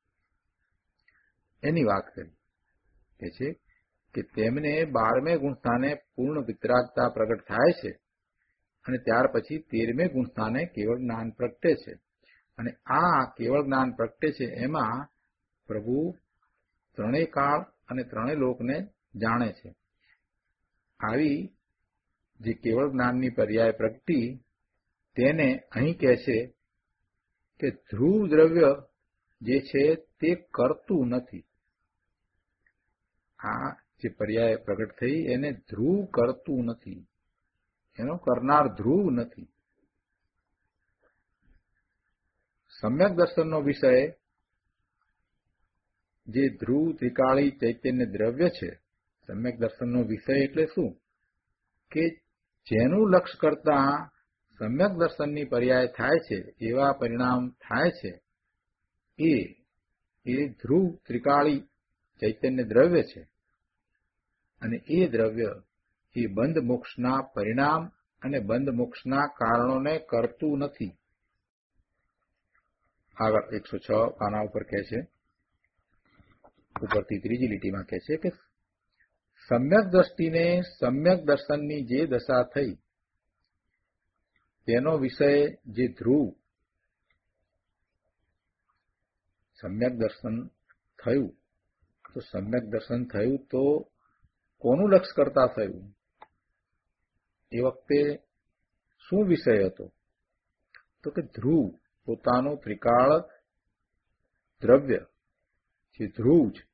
એની વાત કરી. કે છે કે તેમને 12મે ગુણસ્થાને પૂર્ણ વિતરાગતા પ્રગટ થાય છે અને ત્યાર પછી 13મે ગુણસ્થાને કેવળ જ્ઞાન પ્રગટે છે. અને આ કેવળ જ્ઞાન પ્રગટે છે એમાં પ્રભુ 3 કાળ અને 3 લોકને જાણે છે. આવી જે કેવળ જ્ઞાનની પર્યાય પ્રગટી તેને અહીં કહે છે કે ધ્રુવ દ્રવ્ય જે છે તે કરતું નથી. આ જે પર્યાય પ્રગટ થઈ એને ધ્રુવ કરતું નથી, એનો કરનાર ધ્રુવ નથી. સમ્યક દર્શનનો વિષય જે ધ્રુવ ત્રિકાળી ચૈતન્ય દ્રવ્ય છે, સમ્યક દર્શનનો વિષય એટલે શું કે જેનું લક્ષ્ય કરતા સમ્યક દર્શનની પર્યાય થાય છે, એવા પરિણામ થાય છે, એ ધ્રુવ ત્રિકાળી ચૈતન્ય દ્રવ્ય છે. અને એ દ્રવ્ય એ બંધ મોક્ષના પરિણામ અને બંધ મોક્ષના કારણોને કરતું નથી. આગળ 106 પાના ઉપર કહે છે, ઉપરથી 3જી લીટીમાં કહે છે કે સમ્યક દ્રષ્ટિને સમ્યક દર્શનની જે દશા થઈ તેનો વિષય જે ધ્રુવ, સમ્યક દર્શન થયું તો સમ્યક દર્શન થયું તો કોનું લક્ષ્ય કરતા થયું? એ વખતે શું વિષય હતો? તો કે ધ્રુવ, પોતાનું ત્રિકાળ દ્રવ્ય જે ધ્રુવ છે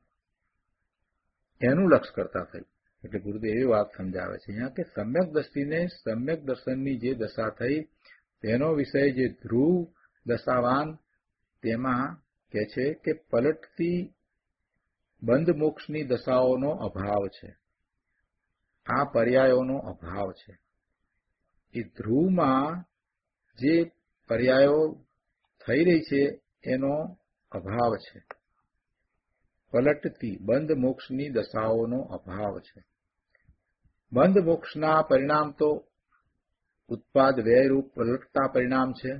એનું લક્ષ્ય કરતા થયું. એટલે ગુરુદેવ એવી વાત સમજાવે છે અહીંયા કે સમ્યક દ્રષ્ટિને સમ્યક દર્શનની જે દશા થઈ તેનો વિષય જે ધ્રુવ દશાવાન, તેમાં કહે છે કે પલટતી બંધ મોક્ષની દશાઓનો અભાવ છે, આ પર્યાયોનો અભાવ છે. એ ધ્રુવમાં જે પર્યાયો થઈ રહી છે એનો અભાવ છે, પલટતી બંધ મોક્ષની દશાઓનો અભાવ છે. બંધ મોક્ષના પરિણામ તો ઉત્પાદ વ્યયરૂપ પલટતા પરિણામ છે,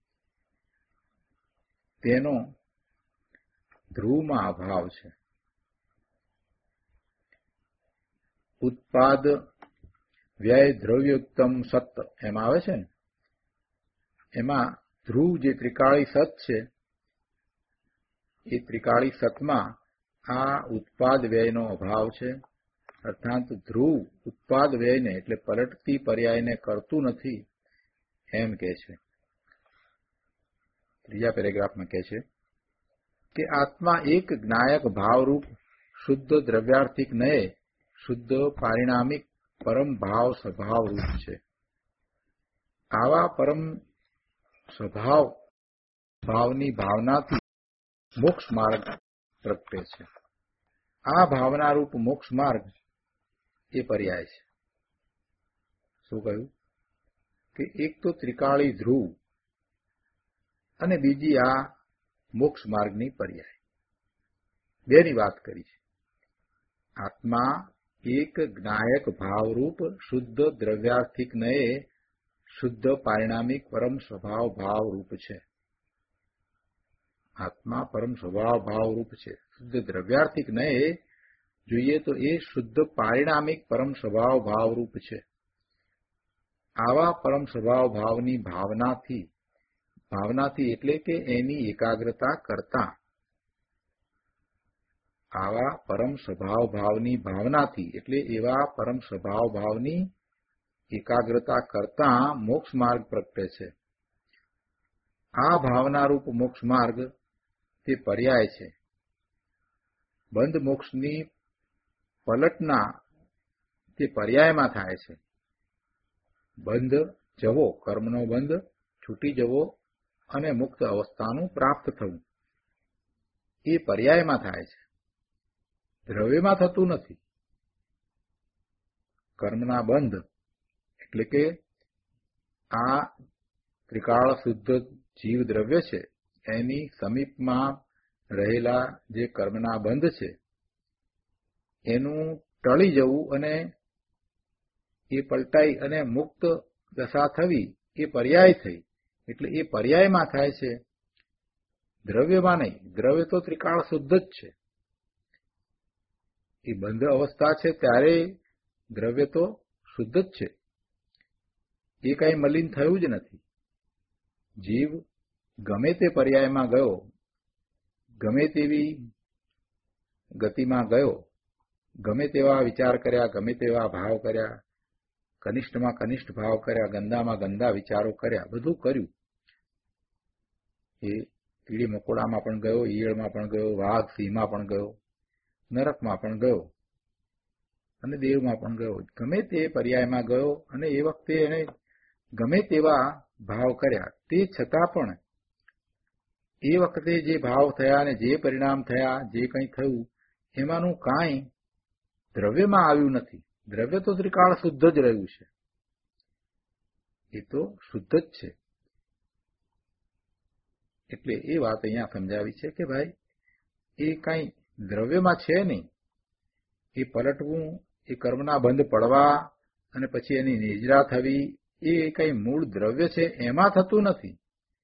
તેનો ધ્રુવમાં અભાવ છે. ઉત્પાદ વ્યય દ્રવ્યોત્તમ સત એમ આવે છે ને, એમાં ધ્રુવ જે ત્રિકાળી સત છે એ ત્રિકાળી સતમાં આ ઉત્પાદ વ્યયનો અભાવ છે. અર્થાત ધ્રુવ ઉત્પાદ વ્યયને એટલે પલટતી પર્યાયને કરતું નથી એમ કહે છે. 3જા પેરેગ્રાફમાં કહે છે કે આત્મા એક જ્ઞાયક ભાવરૂપ શુદ્ધ દ્રવ્યાર્થિક નયે શુદ્ધ પારિણામિક પરમ ભાવ સ્વભાવ રૂપ છે. આવા પરમ સ્વભાવ ભાવની ભાવનાથી મોક્ષ માર્ગ પ્રગટે છે. આ ભાવનારૂપ મોક્ષ માર્ગ એ પર્યાય છે. શું કહ્યું કે એક તો ત્રિકાળી ધ્રુવ અને બીજી આ મોક્ષ માર્ગની પર્યાય, બેની વાત કરી છે. આત્મા એક જ્ઞાયક ભાવરૂપ શુદ્ધ દ્રવ્યાર્થિક નયે શુદ્ધ પારિણામિક પરમ સ્વભાવ ભાવ રૂપ છે. આત્મા પરમ સ્વભાવ ભાવ રૂપ છે. શુદ્ધ દ્રવ્યાર્થિક નયે જોઈએ તો એ શુદ્ધ પારિણામિક પરમ સ્વભાવ ભાવ રૂપ છે. આવા પરમ સ્વભાવ ભાવની ભાવનાથી ભાવનાથી એટલે કે એની એકાગ્રતા કરતા, આવા પરમ સ્વભાવ ભાવની ભાવનાથી એટલે એવા પરમ સ્વભાવ ભાવની એકાગ્રતા કરતા મોક્ષ માર્ગ પ્રગટે છે. આ ભાવનારૂપ મોક્ષ માર્ગ તે પર્યાય છે. બંધ મોક્ષની પલટના તે પર્યાયમાં થાય છે. બંધ જવો, કર્મનો બંધ છૂટી જવો અને મુક્ત અવસ્થાનું પ્રાપ્ત થવું એ પર્યાયમાં થાય છે, દ્રવ્યમાં થતું નથી. કર્મના બંધ એટલે કે આ ત્રિકાળ શુદ્ધ જીવ દ્રવ્ય છે એની સમીપમાં રહેલા જે કર્મના બંધ છે એનું ટળી જવું અને એ પલટાઈ અને મુક્ત દશા થવી એ પર્યાય થઈ. એટલે એ પર્યાયમાં થાય છે, દ્રવ્યમાં નહીં. દ્રવ્ય તો ત્રિકાળ શુદ્ધ જ છે. એ બંધ અવસ્થા છે ત્યારે દ્રવ્ય તો શુદ્ધ જ છે, એ કઈ મલિન થયું જ નથી. જીવ ગમે તે પર્યાયમાં ગયો, ગમે તેવી ગતિમાં ગયો, ગમે તેવા વિચાર કર્યા, ગમે તેવા ભાવ કર્યા, કનિષ્ઠમાં કનિષ્ઠ ભાવ કર્યા, ગંદામાં ગંદા વિચારો કર્યા, બધું કર્યું. એ કીડી મકોડામાં પણ ગયો, ઈયળમાં પણ ગયો, વાઘ સિંહમાં પણ ગયો, નરકમાં પણ ગયો અને દેવમાં પણ ગયો. ગમે તે પર્યાયમાં ગયો અને એ વખતે એને ગમે તેવા ભાવ કર્યા, તે છતાં પણ એ વખતે જે ભાવ થયા અને જે પરિણામ થયા, જે કંઈ થયું એમાંનું કાંઈ દ્રવ્યમાં આવ્યું નથી. દ્રવ્ય તો ત્રિકાળ શુદ્ધ જ રહ્યું છે, એ તો શુદ્ધ જ છે. એટલે એ વાત અહીંયા સમજાવી છે કે ભાઈ એ કાંઈ દ્રવ્યમાં છે નહીં. એ પલટવું, એ કર્મના બંધ પડવા અને પછી એની નિજરા થવી, એ કંઈ મૂળ દ્રવ્ય છે એમાં થતું નથી.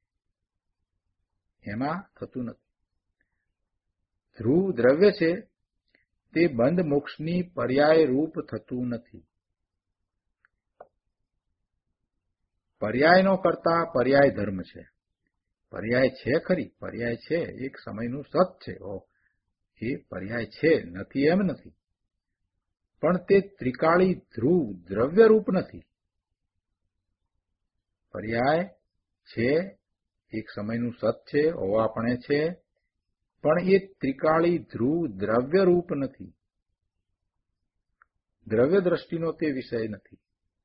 એમાં થતું નથી. ધ્રુવ દ્રવ્ય છે તે બંધ મોક્ષની પર્યાય રૂપ થતું નથી. પર્યાયનો કરતા પર્યાય ધર્મ છે. પર્યાય છે ખરી, પર્યાય છે, એક સમયનું સત છે. એ પર્યાય છે, નથી એમ નથી, પણ તે ત્રિકાળી ધ્રુવ દ્રવ્ય રૂપ નથી. પર્યાય છે, એક સમયનું સત છે, હોવાપણે છે, પણ એ ત્રિકાળી ધ્રુવ દ્રવ્ય રૂપ નથી. દ્રવ્ય દ્રષ્ટિનો તે વિષય નથી.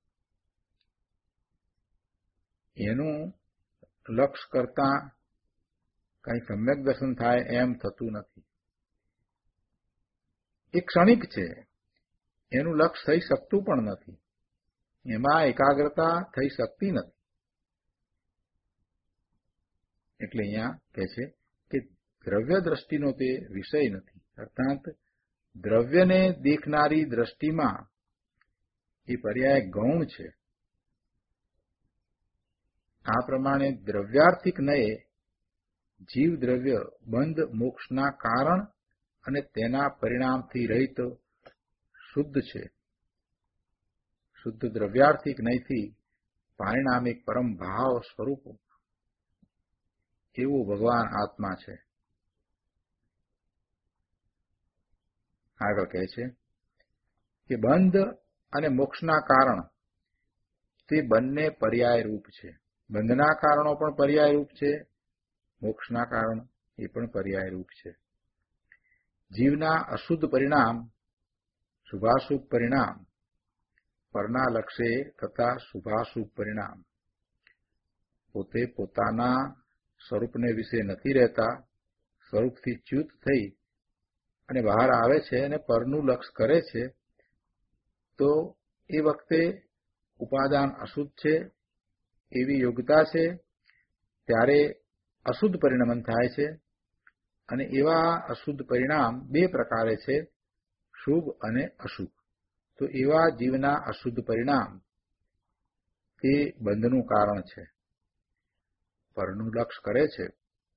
એનું લક્ષ કરતા કઈ સમ્યક દર્શન થાય એમ થતું નથી. એ ક્ષણિક છે, એનું લક્ષ થઈ શકતું પણ નથી. એમાં એકાગ્રતા થઈ શકતી નથી. એટલે અહીંયા કહે છે કે દ્રવ્ય દ્રષ્ટિનો તે વિષય નથી. અર્થાત દ્રવ્યને દેખનારી દ્રષ્ટિમાં એ પર્યાય ગૌણ છે. આ પ્રમાણે દ્રવ્યાર્થિક નયે જીવ દ્રવ્ય બંધ મોક્ષના કારણ અને તેના પરિણામથી રહિત શુદ્ધ છે. શુદ્ધ દ્રવ્યાર્થિક નયથી પારિણામિક પરમ ભાવ સ્વરૂપ એવું ભગવાન આત્મા છે. આગળ કહે છે કે બંધ અને મોક્ષના કારણ તે બંને પર્યાય રૂપ છે. બંધના કારણો પણ પર્યાય રૂપ છે, મોક્ષના કારણ એ પણ પર્યાય રૂપ છે. જીવના અશુદ્ધ પરિણામ, શુભાશુભ પરિણામ, પરના લક્ષે તથા શુભાશુભ પરિણામ પોતે પોતાના સ્વરૂપને વિશે નથી રહેતા, સ્વરૂપથી ચ્યુત થઈ અને બહાર આવે છે અને પરનું લક્ષ કરે છે, તો એ વખતે ઉપાદાન અશુદ્ધ છે એવી યોગ્યતા છે, ત્યારે અશુદ્ધ પરિણમન થાય છે. અને એવા અશુદ્ધ પરિણામ બે પ્રકારે છે, શુભ અને અશુભ. તો એવા જીવના અશુદ્ધ પરિણામ તે બંધનું કારણ છે. પરનું લક્ષ કરે છે,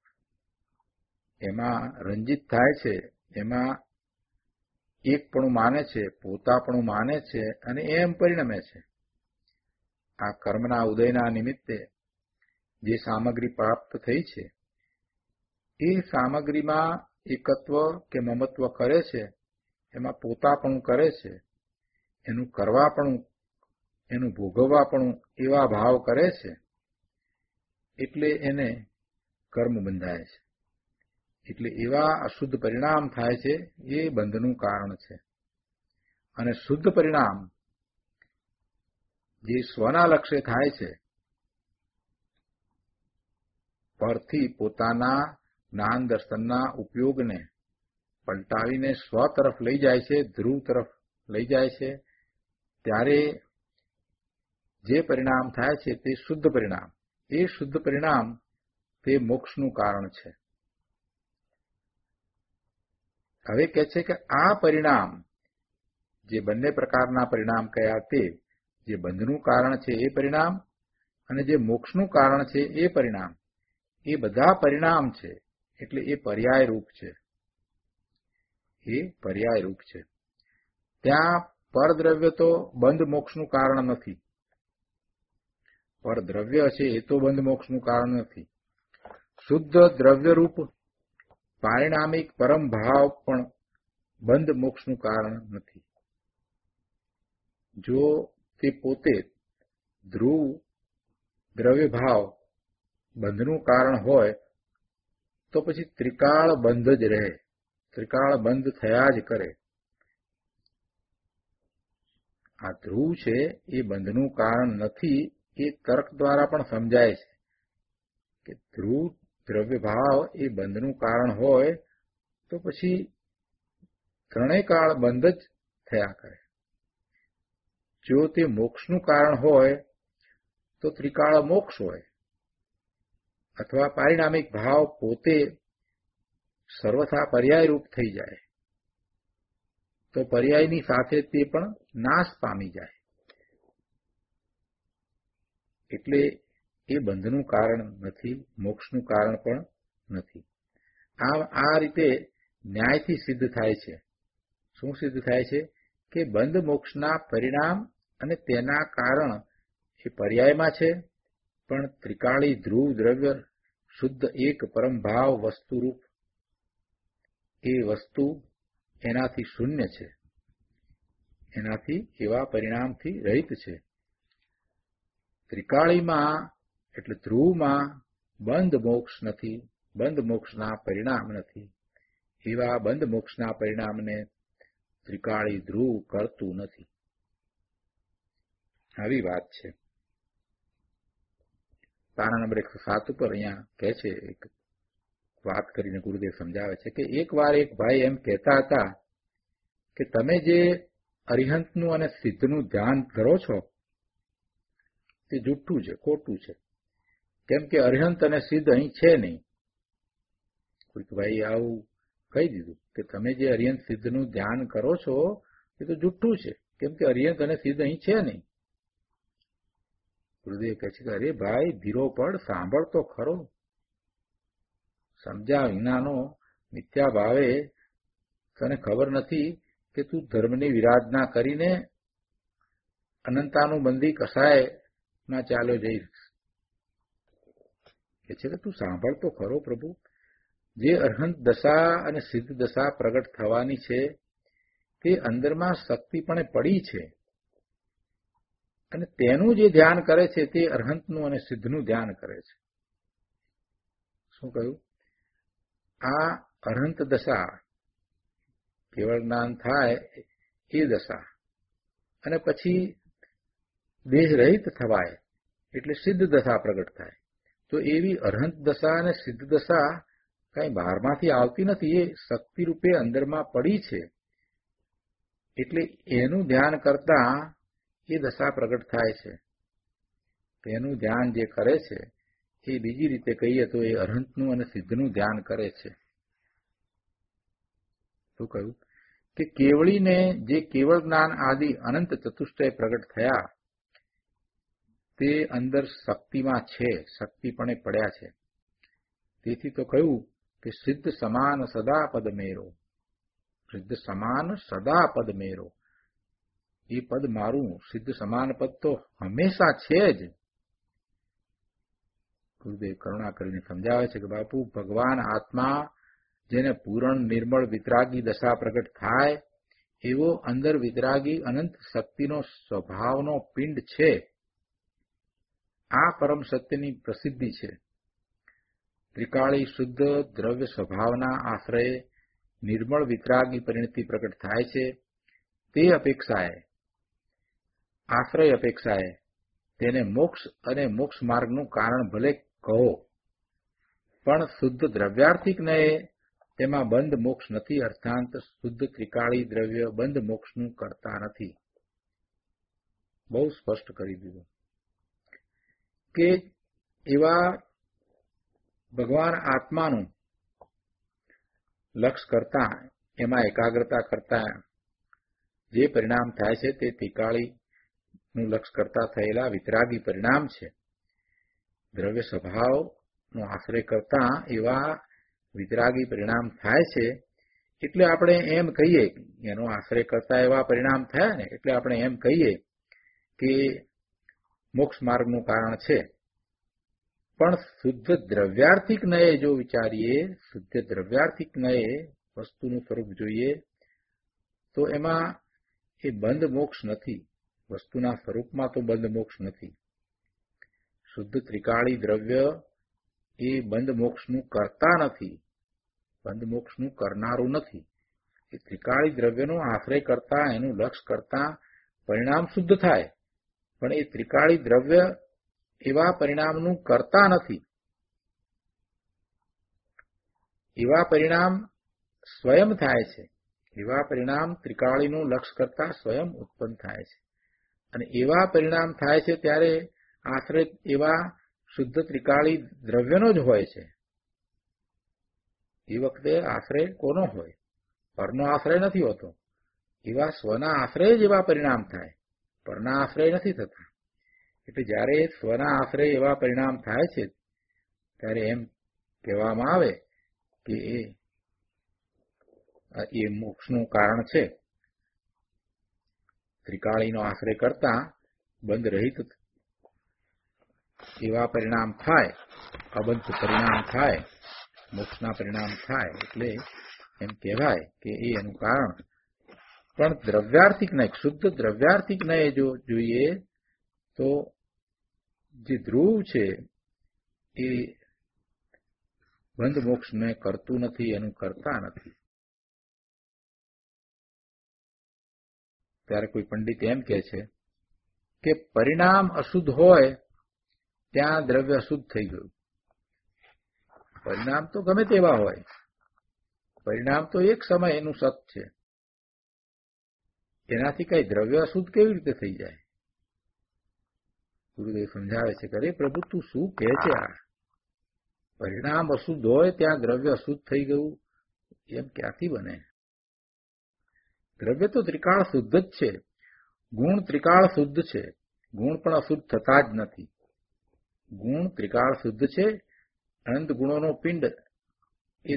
એમાં રંજિત થાય છે, એમાં એકપણું માને છે, પોતાપણું માને છે અને એમ પરિણમે છે. આ કર્મના ઉદયના નિમિત્તે જે સામગ્રી પ્રાપ્ત થઈ છે એ સામગ્રીમાં એકત્વ કે મમત્વ કરે છે, એમાં પોતાપણું કરે છે, એનું કરવાપણું, એનું ભોગવવાપણું એવા ભાવ કરે છે, એટલે એને કર્મ બંધાય છે. એટલે એવા અશુદ્ધ પરિણામ થાય છે, એ બંધનું કારણ છે. અને શુદ્ધ પરિણામ જે સ્વના લક્ષ્ય થાય છે, પરથી પોતાના જ્ઞાન દર્શનના ઉપયોગને પલટાવીને સ્વ તરફ લઈ જાય છે, ધ્રુવ તરફ લઈ જાય છે, ત્યારે જે પરિણામ થાય છે તે શુદ્ધ પરિણામ. એ શુદ્ધ પરિણામ તે મોક્ષનું કારણ છે. હવે કહે છે કે આ પરિણામ, જે બંને પ્રકારના પરિણામ કયા તે, જે બંધનું કારણ છે એ પરિણામ અને જે મોક્ષનું કારણ છે એ પરિણામ, એ બધા પરિણામ છે. એટલે એ પર્યાય રૂપ છે. એ પર્યાય રૂપ છે. ત્યાં પરદ્રવ્ય તો બંધ મોક્ષનું કારણ નથી. પરદ્રવ્ય છે એ તો બંધ મોક્ષનું કારણ નથી. શુદ્ધ દ્રવ્યરૂપ પારિણામિક પરમ ભાવ પણ બંધ મોક્ષનું કારણ નથી. જો તે પોતે ધ્રુવ દ્રવ્ય ભાવ બંધનું કારણ હોય તો પછી ત્રિકાળ બંધ જ રહે, ત્રિકાળ બંધ થયા જ કરે. આ ધ્રુવ છે એ બંધનું કારણ નથી, એ તર્ક દ્વારા પણ સમજાય છે કે ધ્રુવ દ્રવ્ય ભાવ એ બંધનું કારણ હોય તો પછી ત્રણેય કાળ બંધ જ થયા કરે. જો તે મોક્ષનું કારણ હોય તો ત્રિકાળ મોક્ષ હોય, અથવા પારિણામિક ભાવ પોતે સર્વથા પર્યાય રૂપ થઈ જાય તો પર્યાયની સાથે તે પણ નાશ પામી જાય. એટલે એ બંધનું કારણ નથી, મોક્ષનું કારણ પણ નથી. આ રીતે ન્યાયથી સિદ્ધ થાય છે. શું સિદ્ધ થાય છે? કે બંધ મોક્ષના પરિણામ અને તેના કારણ એ પર્યાયમાં છે, પણ ત્રિકાળી ધ્રુવ દ્રવ્ય શુદ્ધ એક પરમ ભાવ વસ્તુરૂપ એ વસ્તુ એનાથી શૂન્ય છે, એનાથી એવા પરિણામથી રહિત છે. ત્રિકાળીમાં એટલે ધ્રુવમાં બંધ મોક્ષ નથી, બંધ મોક્ષના પરિણામ નથી. એવા બંધ મોક્ષના પરિણામને ત્રિકાળી ધ્રુવ કરતું નથી. આવી વાત છે. પાના નંબર 107 ઉપર અહીંયા કહે છે, એક વાત કરીને ગુરુદેવ સમજાવે છે કે એક વાર એક ભાઈ એમ કહેતા હતા કે તમે જે અરિહંતનું અને સિદ્ધનું ધ્યાન કરો છો તે જુઠ્ઠું છે, ખોટું છે. કેમ કે અરિહંત અને સિદ્ધ અહીં છે નહીં. કોઈક ભાઈ આવું કહી દીધું કે તમે જે અરિહંત સિદ્ધનું ધ્યાન કરો છો એ તો જુઠ્ઠું છે, કેમ કે અરિહંત અને સિદ્ધ અહીં છે નહીં. ગુરુદેવ કહે છે કે અરે ભાઈ, ધીરો પડ, સાંભળ તો ખરો. સમજ્યા વિનાનો મિથ્યા ભાવે તને ખબર નથી કે તું ધર્મની વિરાધના કરીને અનંતાનું બંધી કસાયમાં ચાલ્યો જઈશ. કે છે કે તું સાંભળ તો ખરો પ્રભુ. જે અર્હંત દશા અને સિદ્ધ દશા પ્રગટ થવાની છે તે અંદરમાં શક્તિપણે પડી છે, અને તેનું જે ધ્યાન કરે છે તે અર્હંતનું અને સિદ્ધનું ધ્યાન કરે છે. શું કહ્યું? આ અર્હંત દશા કેવળ જ્ઞાન થાય એ દશા, અને પછી દેહ રહિત થવાય એટલે સિદ્ધ દશા પ્રગટ થાય. તો એવી અર્હંત દશા અને સિદ્ધ દશા કઈ બહારમાંથી આવતી નથી, એ શક્તિ રૂપે અંદરમાં પડી છે. એટલે એનું ધ્યાન કરતા એ દશા પ્રગટ થાય છે. તેનું ધ્યાન જે કરે છે એ બીજી રીતે કહીએ તો એ અર્હંતનું અને સિદ્ધનું ધ્યાન કરે છે. શું કહ્યું? કે કેવળીને જે કેવળ જ્ઞાન આદિ અનંત ચતુષ્ટય પ્રગટ થયા તે અંદર શક્તિમાં છે, શક્તિપણે પડ્યા છે. તેથી તો કહ્યું કે સિદ્ધ સમાન સદા પદ મેરો, સિદ્ધ સમાન સદા પદ મેરો. એ પદ મારું, સિદ્ધ સમાન પદ તો હંમેશા છે જ. ગુરુદેવ કરુણા કરીને સમજાવે છે કે બાપુ, ભગવાન આત્મા જેને પૂરણ નિર્મળ વિતરાગી દશા પ્રગટ થાય એવો અંદર વિતરાગી અનંત શક્તિનો સ્વભાવનો પિંડ છે. આ પરમ સત્યની પ્રસિદ્ધિ છે. ત્રિકાળી શુદ્ધ દ્રવ્ય સ્વભાવના આશ્રયે નિર્મળ વિતરાગી પરિણતિ પ્રગટ થાય છે. તે અપેક્ષાએ, આશ્રય અપેક્ષાએ તેને મોક્ષ અને મોક્ષ માર્ગનું કારણ ભલે કહો, પણ શુદ્ધ દ્રવ્યાર્થિક નયે તેમાં બંધ મોક્ષ નથી. અર્થાંત શુદ્ધ ત્રિકાળી દ્રવ્ય બંધ મોક્ષનું કરતા નથી. બહુ સ્પષ્ટ કરી દીધું કે એવા ભગવાન આત્માનું લક્ષ કરતા, એમાં એકાગ્રતા કરતા જે પરિણામ થાય છે તે ત્રિકાળીનું લક્ષ કરતા થયેલા વિતરાગી પરિણામ છે. દ્રવ્ય સ્વભાવનો આશ્રય કરતા એવા વિતરાગી પરિણામ થાય છે. એટલે આપણે એમ કહીએ, એનો આશ્રય કરતા એવા પરિણામ થયા ને, એટલે આપણે એમ કહીએ કે મોક્ષ માર્ગનું કારણ છે. પણ શુદ્ધ દ્રવ્યાર્થિક નયે જો વિચારીએ, શુદ્ધ દ્રવ્યાર્થિક નયે વસ્તુનું સ્વરૂપ જોઈએ તો એમાં એ બંધ મોક્ષ નથી. વસ્તુના સ્વરૂપમાં તો બંધ મોક્ષ નથી. શુદ્ધ ત્રિકાળી દ્રવ્ય એ બંધ મોક્ષનું કરતા નથી, બંધ મોક્ષનું કરનારું નથી. એ ત્રિકાળી દ્રવ્યનો આશ્રય કરતા, એનું લક્ષ કરતા પરિણામ શુદ્ધ થાય, પણ એ ત્રિકાળી દ્રવ્ય એવા પરિણામનું કરતા નથી. એવા પરિણામ સ્વયં થાય છે. એવા પરિણામ ત્રિકાળીનું લક્ષ કરતા સ્વયં ઉત્પન્ન થાય છે. અને એવા પરિણામ થાય છે ત્યારે આશ્રય એવા શુદ્ધ ત્રિકાળી દ્રવ્યનો જ હોય છે. એ વખતે આશ્રય કોનો હોય? પરનો આશ્રય નથી હોતો. એવા સ્વના આશ્રય જ એવા પરિણામ થાય, પરના આશ્રય નથી થતા. એટલે જ્યારે સ્વના આશ્રય એવા પરિણામ થાય છે ત્યારે એમ કહેવામાં આવે કે એ મોક્ષનું કારણ છે. ત્રિકાળીનો આશ્રય કરતા બંધ રહિત એવા પરિણામ થાય, અબંધ પરિણામ થાય, મોક્ષના પરિણામ થાય, એટલે એમ કહેવાય કે એ એનું કારણ. પણ દ્રવ્યાર્થિક નય, શુદ્ધ દ્રવ્યાર્થિક નય જો જોઈએ તો જે ધ્રુવ છે એ બંધ મોક્ષને કરતું નથી, એનું કરતા નથી. ત્યારે કોઈ પંડિત એમ કહે છે કે પરિણામ અશુદ્ધ હોય ત્યાં દ્રવ્ય અશુદ્ધ થઈ ગયું. પરિણામ તો ગમે તેવા હોય, પરિણામ તો એક સમય એનું સત છે. એનાથી કઈ દ્રવ્ય અશુદ્ધ કેવી રીતે થઈ જાય? ગુરુદેવ સમજાવે છે કે અરે પ્રભુ, તું શું કહે છે? આ પરિણામ અશુદ્ધ હોય ત્યાં દ્રવ્ય અશુદ્ધ થઈ ગયું, એમ ક્યાંથી બને? દ્રવ્ય તો ત્રિકાળ શુદ્ધ જ છે. ગુણ ત્રિકાળ શુદ્ધ છે. ગુણ પણ અશુદ્ધ થતા જ નથી. ગુણ ત્રિકાળ શુદ્ધ છે. અનંત ગુણોનો પિંડ એ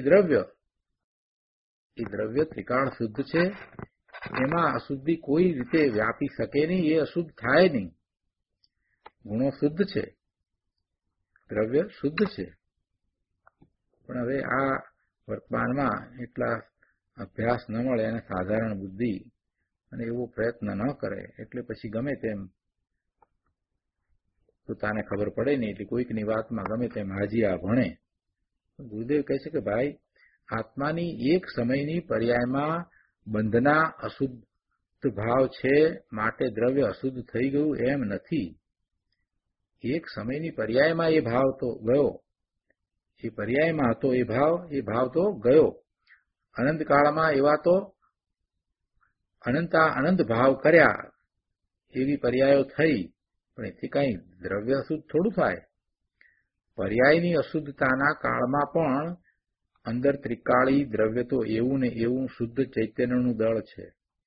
દ્રવ્ય ત્રિકાળ શુદ્ધ છે. એમાં અશુદ્ધિ કોઈ રીતે વ્યાપી શકે નહીં, એ અશુદ્ધ થાય નહીં. ગુણો શુદ્ધ છે, દ્રવ્ય શુદ્ધ છે. પણ હવે આ વર્તમાનમાં એટલા અભ્યાસ ન મળે અને સાધારણ બુદ્ધિ અને એવો પ્રયત્ન ન કરે, એટલે પછી ગમે તેમ પોતાને ખબર પડે નહીં એટલે કોઈકની વાતમાં ગમે તેમ હાજીયા ભણે. ગુરુદેવ કહે છે કે ભાઈ, આત્માની એક સમયની પર્યાયમાં બંધના અશુદ્ધ ભાવ છે, માટે દ્રવ્ય અશુદ્ધ થઈ ગયું એમ નથી. એક સમયની પર્યાયમાં એ ભાવ તો ગયો, એ પર્યાયમાં હતો એ ભાવ તો ગયો. અનંત કાળમાં એવા તો અનંત ભાવ કર્યા, એવી પર્યાયો થઈ, પણ એથી કઈ દ્રવ્ય અશુદ્ધ થોડું થાય. પર્યાયની અશુદ્ધતાના કાળમાં પણ અંદર ત્રિકાળી દ્રવ્ય તો એવું ને એવું શુદ્ધ ચૈતન્યનું દળ છે.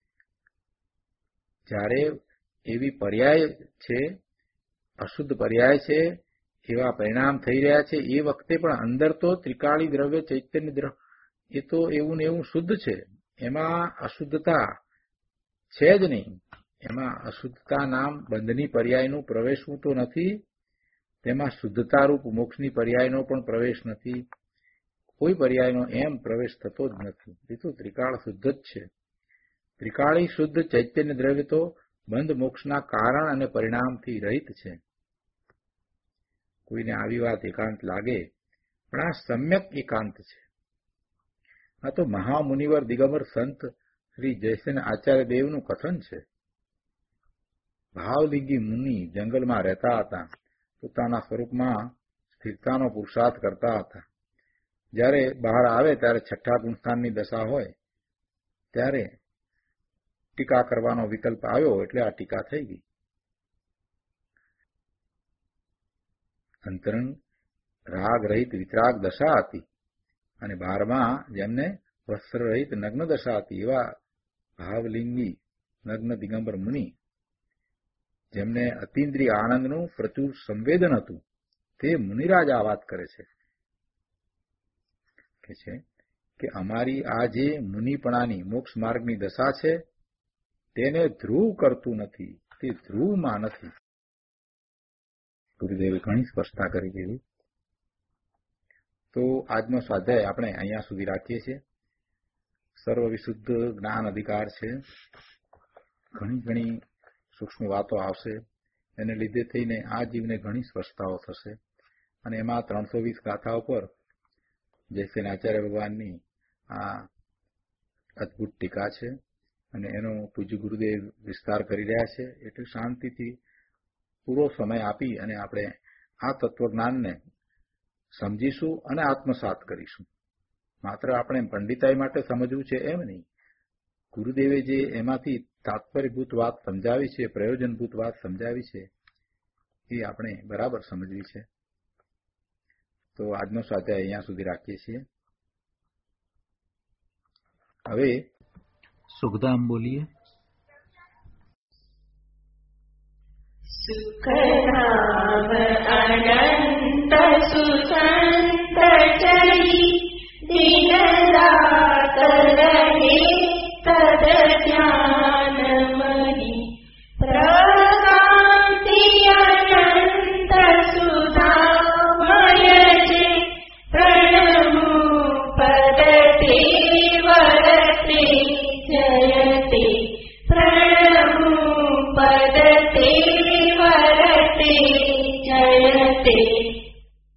જ્યારે એવી પર્યાય છે, અશુદ્ધ પર્યાય છે, એવા પરિણામ થઈ રહ્યા છે, એ વખતે પણ અંદર તો ત્રિકાળી દ્રવ્ય ચૈતન્ય દ્રવ્ય એ તો એવું ને એવું શુદ્ધ છે. એમાં અશુદ્ધતા છે જ નહીં. એમાં અશુદ્ધતા નામ બંધની પર્યાયનું પ્રવેશવું તો નથી, તેમાં શુદ્ધતારૂપ મોક્ષની પર્યાયનો પણ પ્રવેશ નથી. કોઈ પર્યાયનો એમ પ્રવેશ થતો જ નથી. એ તો ત્રિકાળ શુદ્ધ જ છે. ત્રિકાળી શુદ્ધ ચૈતન્ય દ્રવ્ય તો બંધ મોક્ષના કારણ અને પરિણામથી રહિત છે. કોઈને આવી વાત એકાંત લાગે, પણ આ સમ્યક એકાંત છે. આ તો મહામુનિવર દિગંબર સંત શ્રી જયસેન આચાર્ય દેવનું કથન છે. ભાવલિંગી મુનિ જંગલમાં રહેતા હતા. પોતાના સ્વરૂપમાં સ્થિરતાનો પુરુષાર્થ કરતા હતા. જ્યારે બહાર આવે ત્યારે છઠ્ઠા ગુણસ્થાનની દશા હોય ત્યારે ટીકા કરવાનો વિકલ્પ આવ્યો એટલે આ ટીકા થઈ ગઈ. અંતરંગ રાગ રહિત વિતરાગ દશા હતી અને 12માં જેમને વસ્ત્ર રહિત નગ્ન દશા હતી એવા ભાવલિંગી નગ્ન દિગંબર મુનિ જેમને અતિન્દ્રિય આનંદનું પ્રચુર સંવેદન હતું તે મુનિરાજ આ વાત કરે છે કે અમારી આ જે મુનિપણાની મોક્ષ માર્ગની દશા છે તેને ધ્રુવ કરતું નથી, તે ધ્રુવમાં નથી. ગુરુદેવે ઘણી સ્પષ્ટતા કરી દીધી. તો આજનો સ્વાધ્યાય આપણે અહીંયા સુધી રાખીએ છીએ. સર્વ વિશુદ્ધ જ્ઞાન અધિકાર છે. ઘણી સૂક્ષ્મ વાતો આવશે. એને લીધે થઈને આ જીવને ઘણી સ્પષ્ટતાઓ થશે અને એમાં 320 ગાથાઓ પર જયસેન આચાર્ય ભગવાનની આ અદભુત ટીકા છે અને એનો પૂજ્ય ગુરુદેવ વિસ્તાર કરી રહ્યા છે. એટલે શાંતિથી પૂરો સમય આપી અને આપણે આ તત્વજ્ઞાનને સમજીશું અને આત્મસાત કરીશું. માત્ર આપણે પંડિતાઈ માટે સમજવું છે એમ નહીં. ગુરુદેવે જે એમાંથી તાત્પર્યભૂત વાત સમજાવી છે, પ્રયોજનભૂત વાત સમજાવી છે, એ આપણે બરાબર સમજવી છે. તો આજનો સ્વાધ્યાય અહીંયા સુધી રાખીએ છીએ. હવે સુખધામ બોલીએ. સુખધામ અનંત સુસંત ચરી દિન રાત રહે તદ ધ્યાન